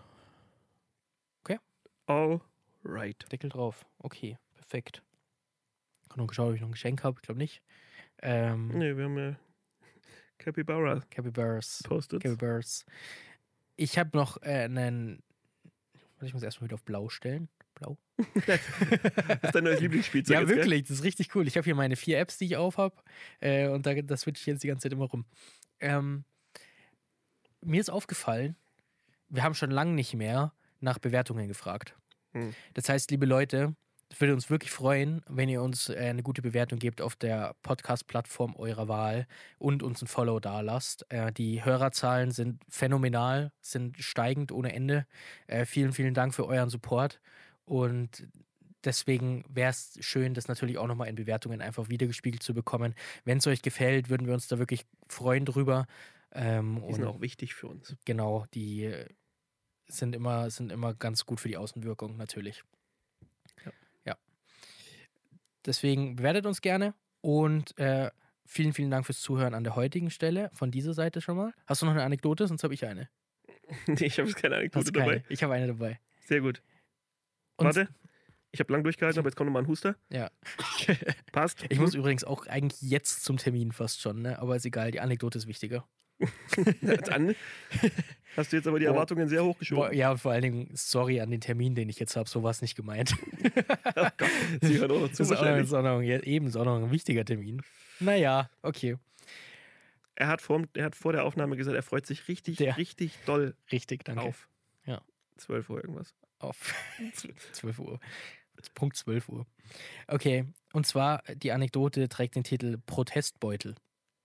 A: Alright.
B: Deckel drauf. Okay, perfekt. Ich habe noch geschaut, ob ich noch ein Geschenk habe. Ich glaube nicht. Ähm,
A: Nee, wir haben ja Capybara
B: Capybaras.
A: postet.
B: Capybaras. Ich habe noch äh, einen. Warte, ich muss erstmal wieder auf Blau stellen. Blau?
A: Das ist dein neues Lieblingsspielzeug.
B: Ja,
A: jetzt, gell?
B: wirklich, das ist richtig cool. Ich habe hier meine vier Apps, die ich auf habe. Äh, und da, das switche ich jetzt die ganze Zeit immer rum. Ähm, mir ist aufgefallen, wir haben schon lange nicht mehr nach Bewertungen gefragt.
A: Hm.
B: Das heißt, liebe Leute, es würde uns wirklich freuen, wenn ihr uns äh, eine gute Bewertung gebt auf der Podcast-Plattform eurer Wahl und uns ein Follow da lasst. Äh, die Hörerzahlen sind phänomenal, sind steigend ohne Ende. Äh, vielen, vielen Dank für euren Support. Und deswegen wäre es schön, das natürlich auch nochmal in Bewertungen einfach wiedergespiegelt zu bekommen. Wenn es euch gefällt, würden wir uns da wirklich freuen drüber. Ähm,
A: Die sind
B: und
A: auch wichtig für uns.
B: genau, die äh, sind immer, sind immer ganz gut für die Außenwirkung natürlich.
A: Ja.
B: Ja. Deswegen bewertet uns gerne und äh, vielen, vielen Dank fürs Zuhören an der heutigen Stelle. Von dieser Seite schon mal. Hast du noch eine Anekdote? Sonst habe ich eine.
A: Nee, ich habe jetzt keine
B: Hast
A: Anekdote
B: du keine?
A: dabei.
B: Ich habe eine dabei.
A: Sehr gut.
B: Und
A: Warte, ich habe lang durchgehalten, aber jetzt kommt nochmal ein Huster.
B: Ja.
A: Passt.
B: Ich muss übrigens auch eigentlich jetzt zum Termin fast schon, ne? Aber ist egal, die Anekdote ist wichtiger.
A: Dann hast du jetzt aber die
B: Boah.
A: Erwartungen sehr
B: Boah,
A: hochgeschoben.
B: ja, und vor allen Dingen, sorry an den Termin, den ich jetzt habe, so war es nicht gemeint.
A: Oh Gott, sie hören auch noch zu
B: Das ist auch,
A: wahrscheinlich.
B: ist auch noch, ja, eben ist auch noch ein wichtiger Termin. Naja, okay,
A: Er hat, vor, er hat vor der Aufnahme gesagt, er freut sich richtig,
B: Der.
A: richtig doll
B: richtig, danke.
A: auf.
B: Ja.
A: zwölf Uhr irgendwas.
B: Auf zwölf Uhr. Punkt zwölf Uhr. Okay, und zwar, die Anekdote trägt den Titel Protestbeutel.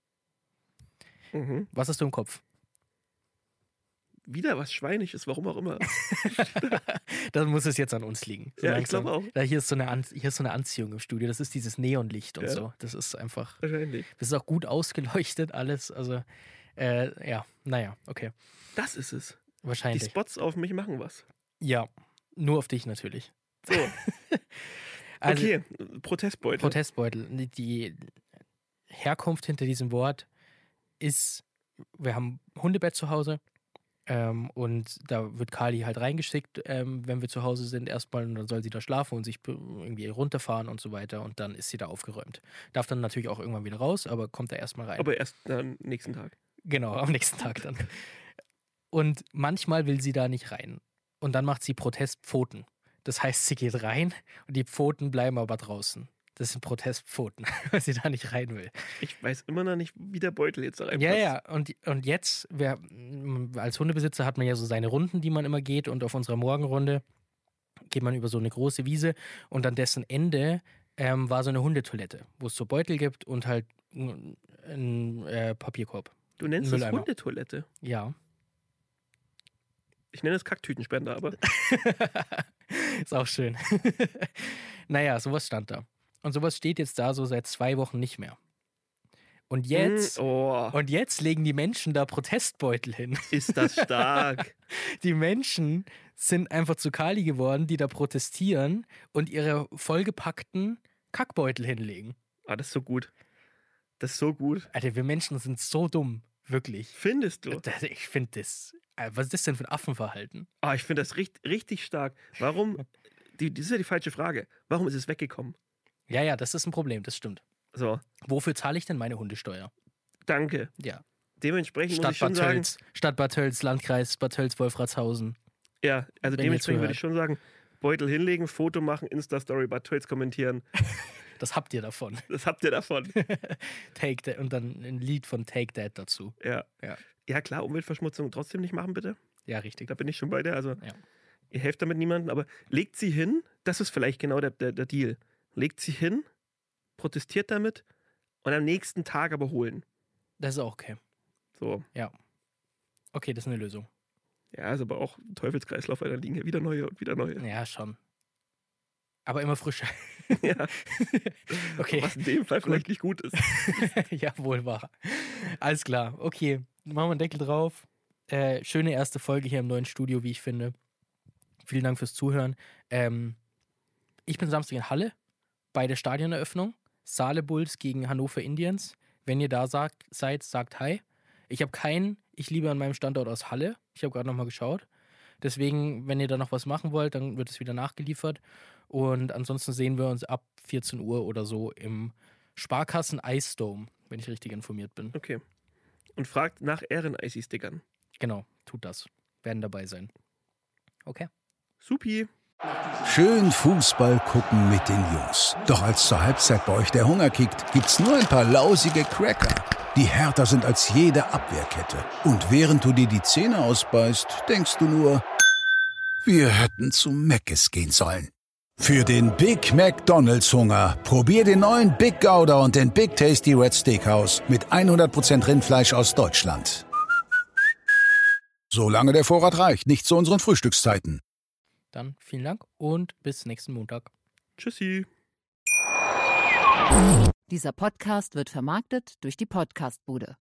A: Mhm.
B: Was hast du im Kopf?
A: Wieder was Schweiniges, warum auch immer.
B: Dann muss es jetzt an uns liegen. So
A: Ja, ich
B: langsam.
A: glaube auch.
B: Da hier, ist so eine An hier ist so eine Anziehung im Studio. Das ist dieses Neonlicht und
A: Ja.
B: so. Das ist einfach,
A: Wahrscheinlich.
B: das ist auch gut ausgeleuchtet alles. Also, äh, ja, naja, okay.
A: Das ist es. Die
B: Wahrscheinlich.
A: Spots auf mich machen was.
B: Ja, nur auf dich natürlich.
A: So,
B: Also,
A: okay. Protestbeutel.
B: Protestbeutel. Die Herkunft hinter diesem Wort ist, wir haben ein Hundebett zu Hause ähm, und da wird Kali halt reingeschickt, ähm, wenn wir zu Hause sind erstmal und dann soll sie da schlafen und sich be- irgendwie runterfahren und so weiter und dann ist sie da aufgeräumt. Darf dann natürlich auch irgendwann wieder raus, aber kommt da erstmal rein.
A: Aber erst am nächsten Tag.
B: Genau, am nächsten Tag dann. Und manchmal will sie da nicht rein. Und dann macht sie Protestpfoten. Das heißt, sie geht rein und die Pfoten bleiben aber draußen. Das sind Protestpfoten, weil sie da nicht rein will.
A: Ich weiß immer noch nicht, wie der Beutel jetzt da reinpasst.
B: Ja, ja, und, und jetzt, wer, als Hundebesitzer hat man ja so seine Runden, die man immer geht, und auf unserer Morgenrunde geht man über so eine große Wiese und an dessen Ende ähm, war so eine Hundetoilette, wo es so Beutel gibt und halt einen äh, Papierkorb.
A: Du nennst
B: Ein
A: das
B: Mülleimer.
A: Hundetoilette?
B: Ja.
A: Ich nenne es Kacktütenspender, aber...
B: Ist auch schön. Naja, sowas stand da. Und sowas steht jetzt da so seit zwei Wochen nicht mehr. Und jetzt,
A: Mm, oh,
B: und jetzt legen die Menschen da Protestbeutel hin.
A: ist das stark.
B: Die Menschen sind einfach zu Kali geworden, die da protestieren und ihre vollgepackten Kackbeutel hinlegen.
A: Ah, das ist so gut. Das ist so gut.
B: Alter, wir Menschen sind so dumm. Wirklich.
A: Findest du?
B: Das- Ich finde das. äh, Was ist das denn für ein Affenverhalten?
A: Ah, ich finde das richtig, richtig stark. Warum... Die, das ist ja die falsche Frage. Warum ist es weggekommen?
B: Ja, ja, das ist ein Problem, das stimmt.
A: So,
B: Wofür zahle ich denn meine Hundesteuer?
A: danke.
B: Ja.
A: Dementsprechend muss
B: Stadt
A: ich schon
B: Bad
A: sagen...
B: Tölz, Stadt Bad Tölz, Landkreis Bad Tölz, Wolfratshausen.
A: Ja, also
B: Wenn ihr
A: dementsprechend würde
B: zuhört.
A: ich schon sagen, Beutel hinlegen, Foto machen, Insta-Story, Bad Tölz kommentieren.
B: Das habt ihr davon.
A: Das habt ihr davon.
B: Take That und dann ein Lied von Take That dazu.
A: Ja.
B: Ja.
A: Ja, klar, Umweltverschmutzung trotzdem nicht machen, bitte.
B: Ja, richtig.
A: Da bin ich schon bei dir. Also,
B: Ja.
A: ihr helft damit niemandem, aber legt sie hin, das ist vielleicht genau der, der, der Deal. Legt sie hin, protestiert damit und am nächsten Tag aber holen.
B: Das ist auch okay.
A: So.
B: Okay, das ist eine Lösung.
A: Ja, ist aber auch ein Teufelskreislauf, weil dann liegen hier wieder neue und wieder neue.
B: Ja, schon. Aber immer frischer.
A: Ja.
B: Okay.
A: Was in dem Fall vielleicht nicht gut ist.
B: Ja, wohl wahr. Alles klar. Okay, machen wir einen Deckel drauf. Äh, schöne erste Folge hier im neuen Studio, wie ich finde. Vielen Dank fürs Zuhören. Ähm, ich bin Samstag in Halle bei der Stadioneröffnung. Saale Bulls gegen Hannover Indians. Wenn ihr da sagt, seid, sagt Hi. Ich habe keinen, ich liebe an meinem Standort aus Halle. Ich habe gerade nochmal geschaut. Deswegen, wenn ihr da noch was machen wollt, dann wird es wieder nachgeliefert. Und ansonsten sehen wir uns ab vierzehn Uhr oder so im Sparkassen Ice Dome, wenn ich richtig informiert bin.
A: Okay. Und fragt nach Ehren-I C-Stickern.
B: Genau, tut das. Werden dabei sein. Okay.
A: Supi.
D: Schön Fußball gucken mit den Jungs. Doch als zur Halbzeit bei euch der Hunger kickt, gibt's nur ein paar lausige Cracker, die härter sind als jede Abwehrkette. Und während du dir die Zähne ausbeißt, denkst du nur, wir hätten zu Mc's gehen sollen. Für den Big McDonald's Hunger, probier den neuen Big Gouda und den Big Tasty Red Steakhouse mit hundert Prozent Rindfleisch aus Deutschland. Solange der Vorrat reicht, nicht zu unseren Frühstückszeiten.
B: Dann vielen Dank und bis nächsten Montag.
A: Tschüssi.
E: Dieser Podcast wird vermarktet durch die Podcastbude.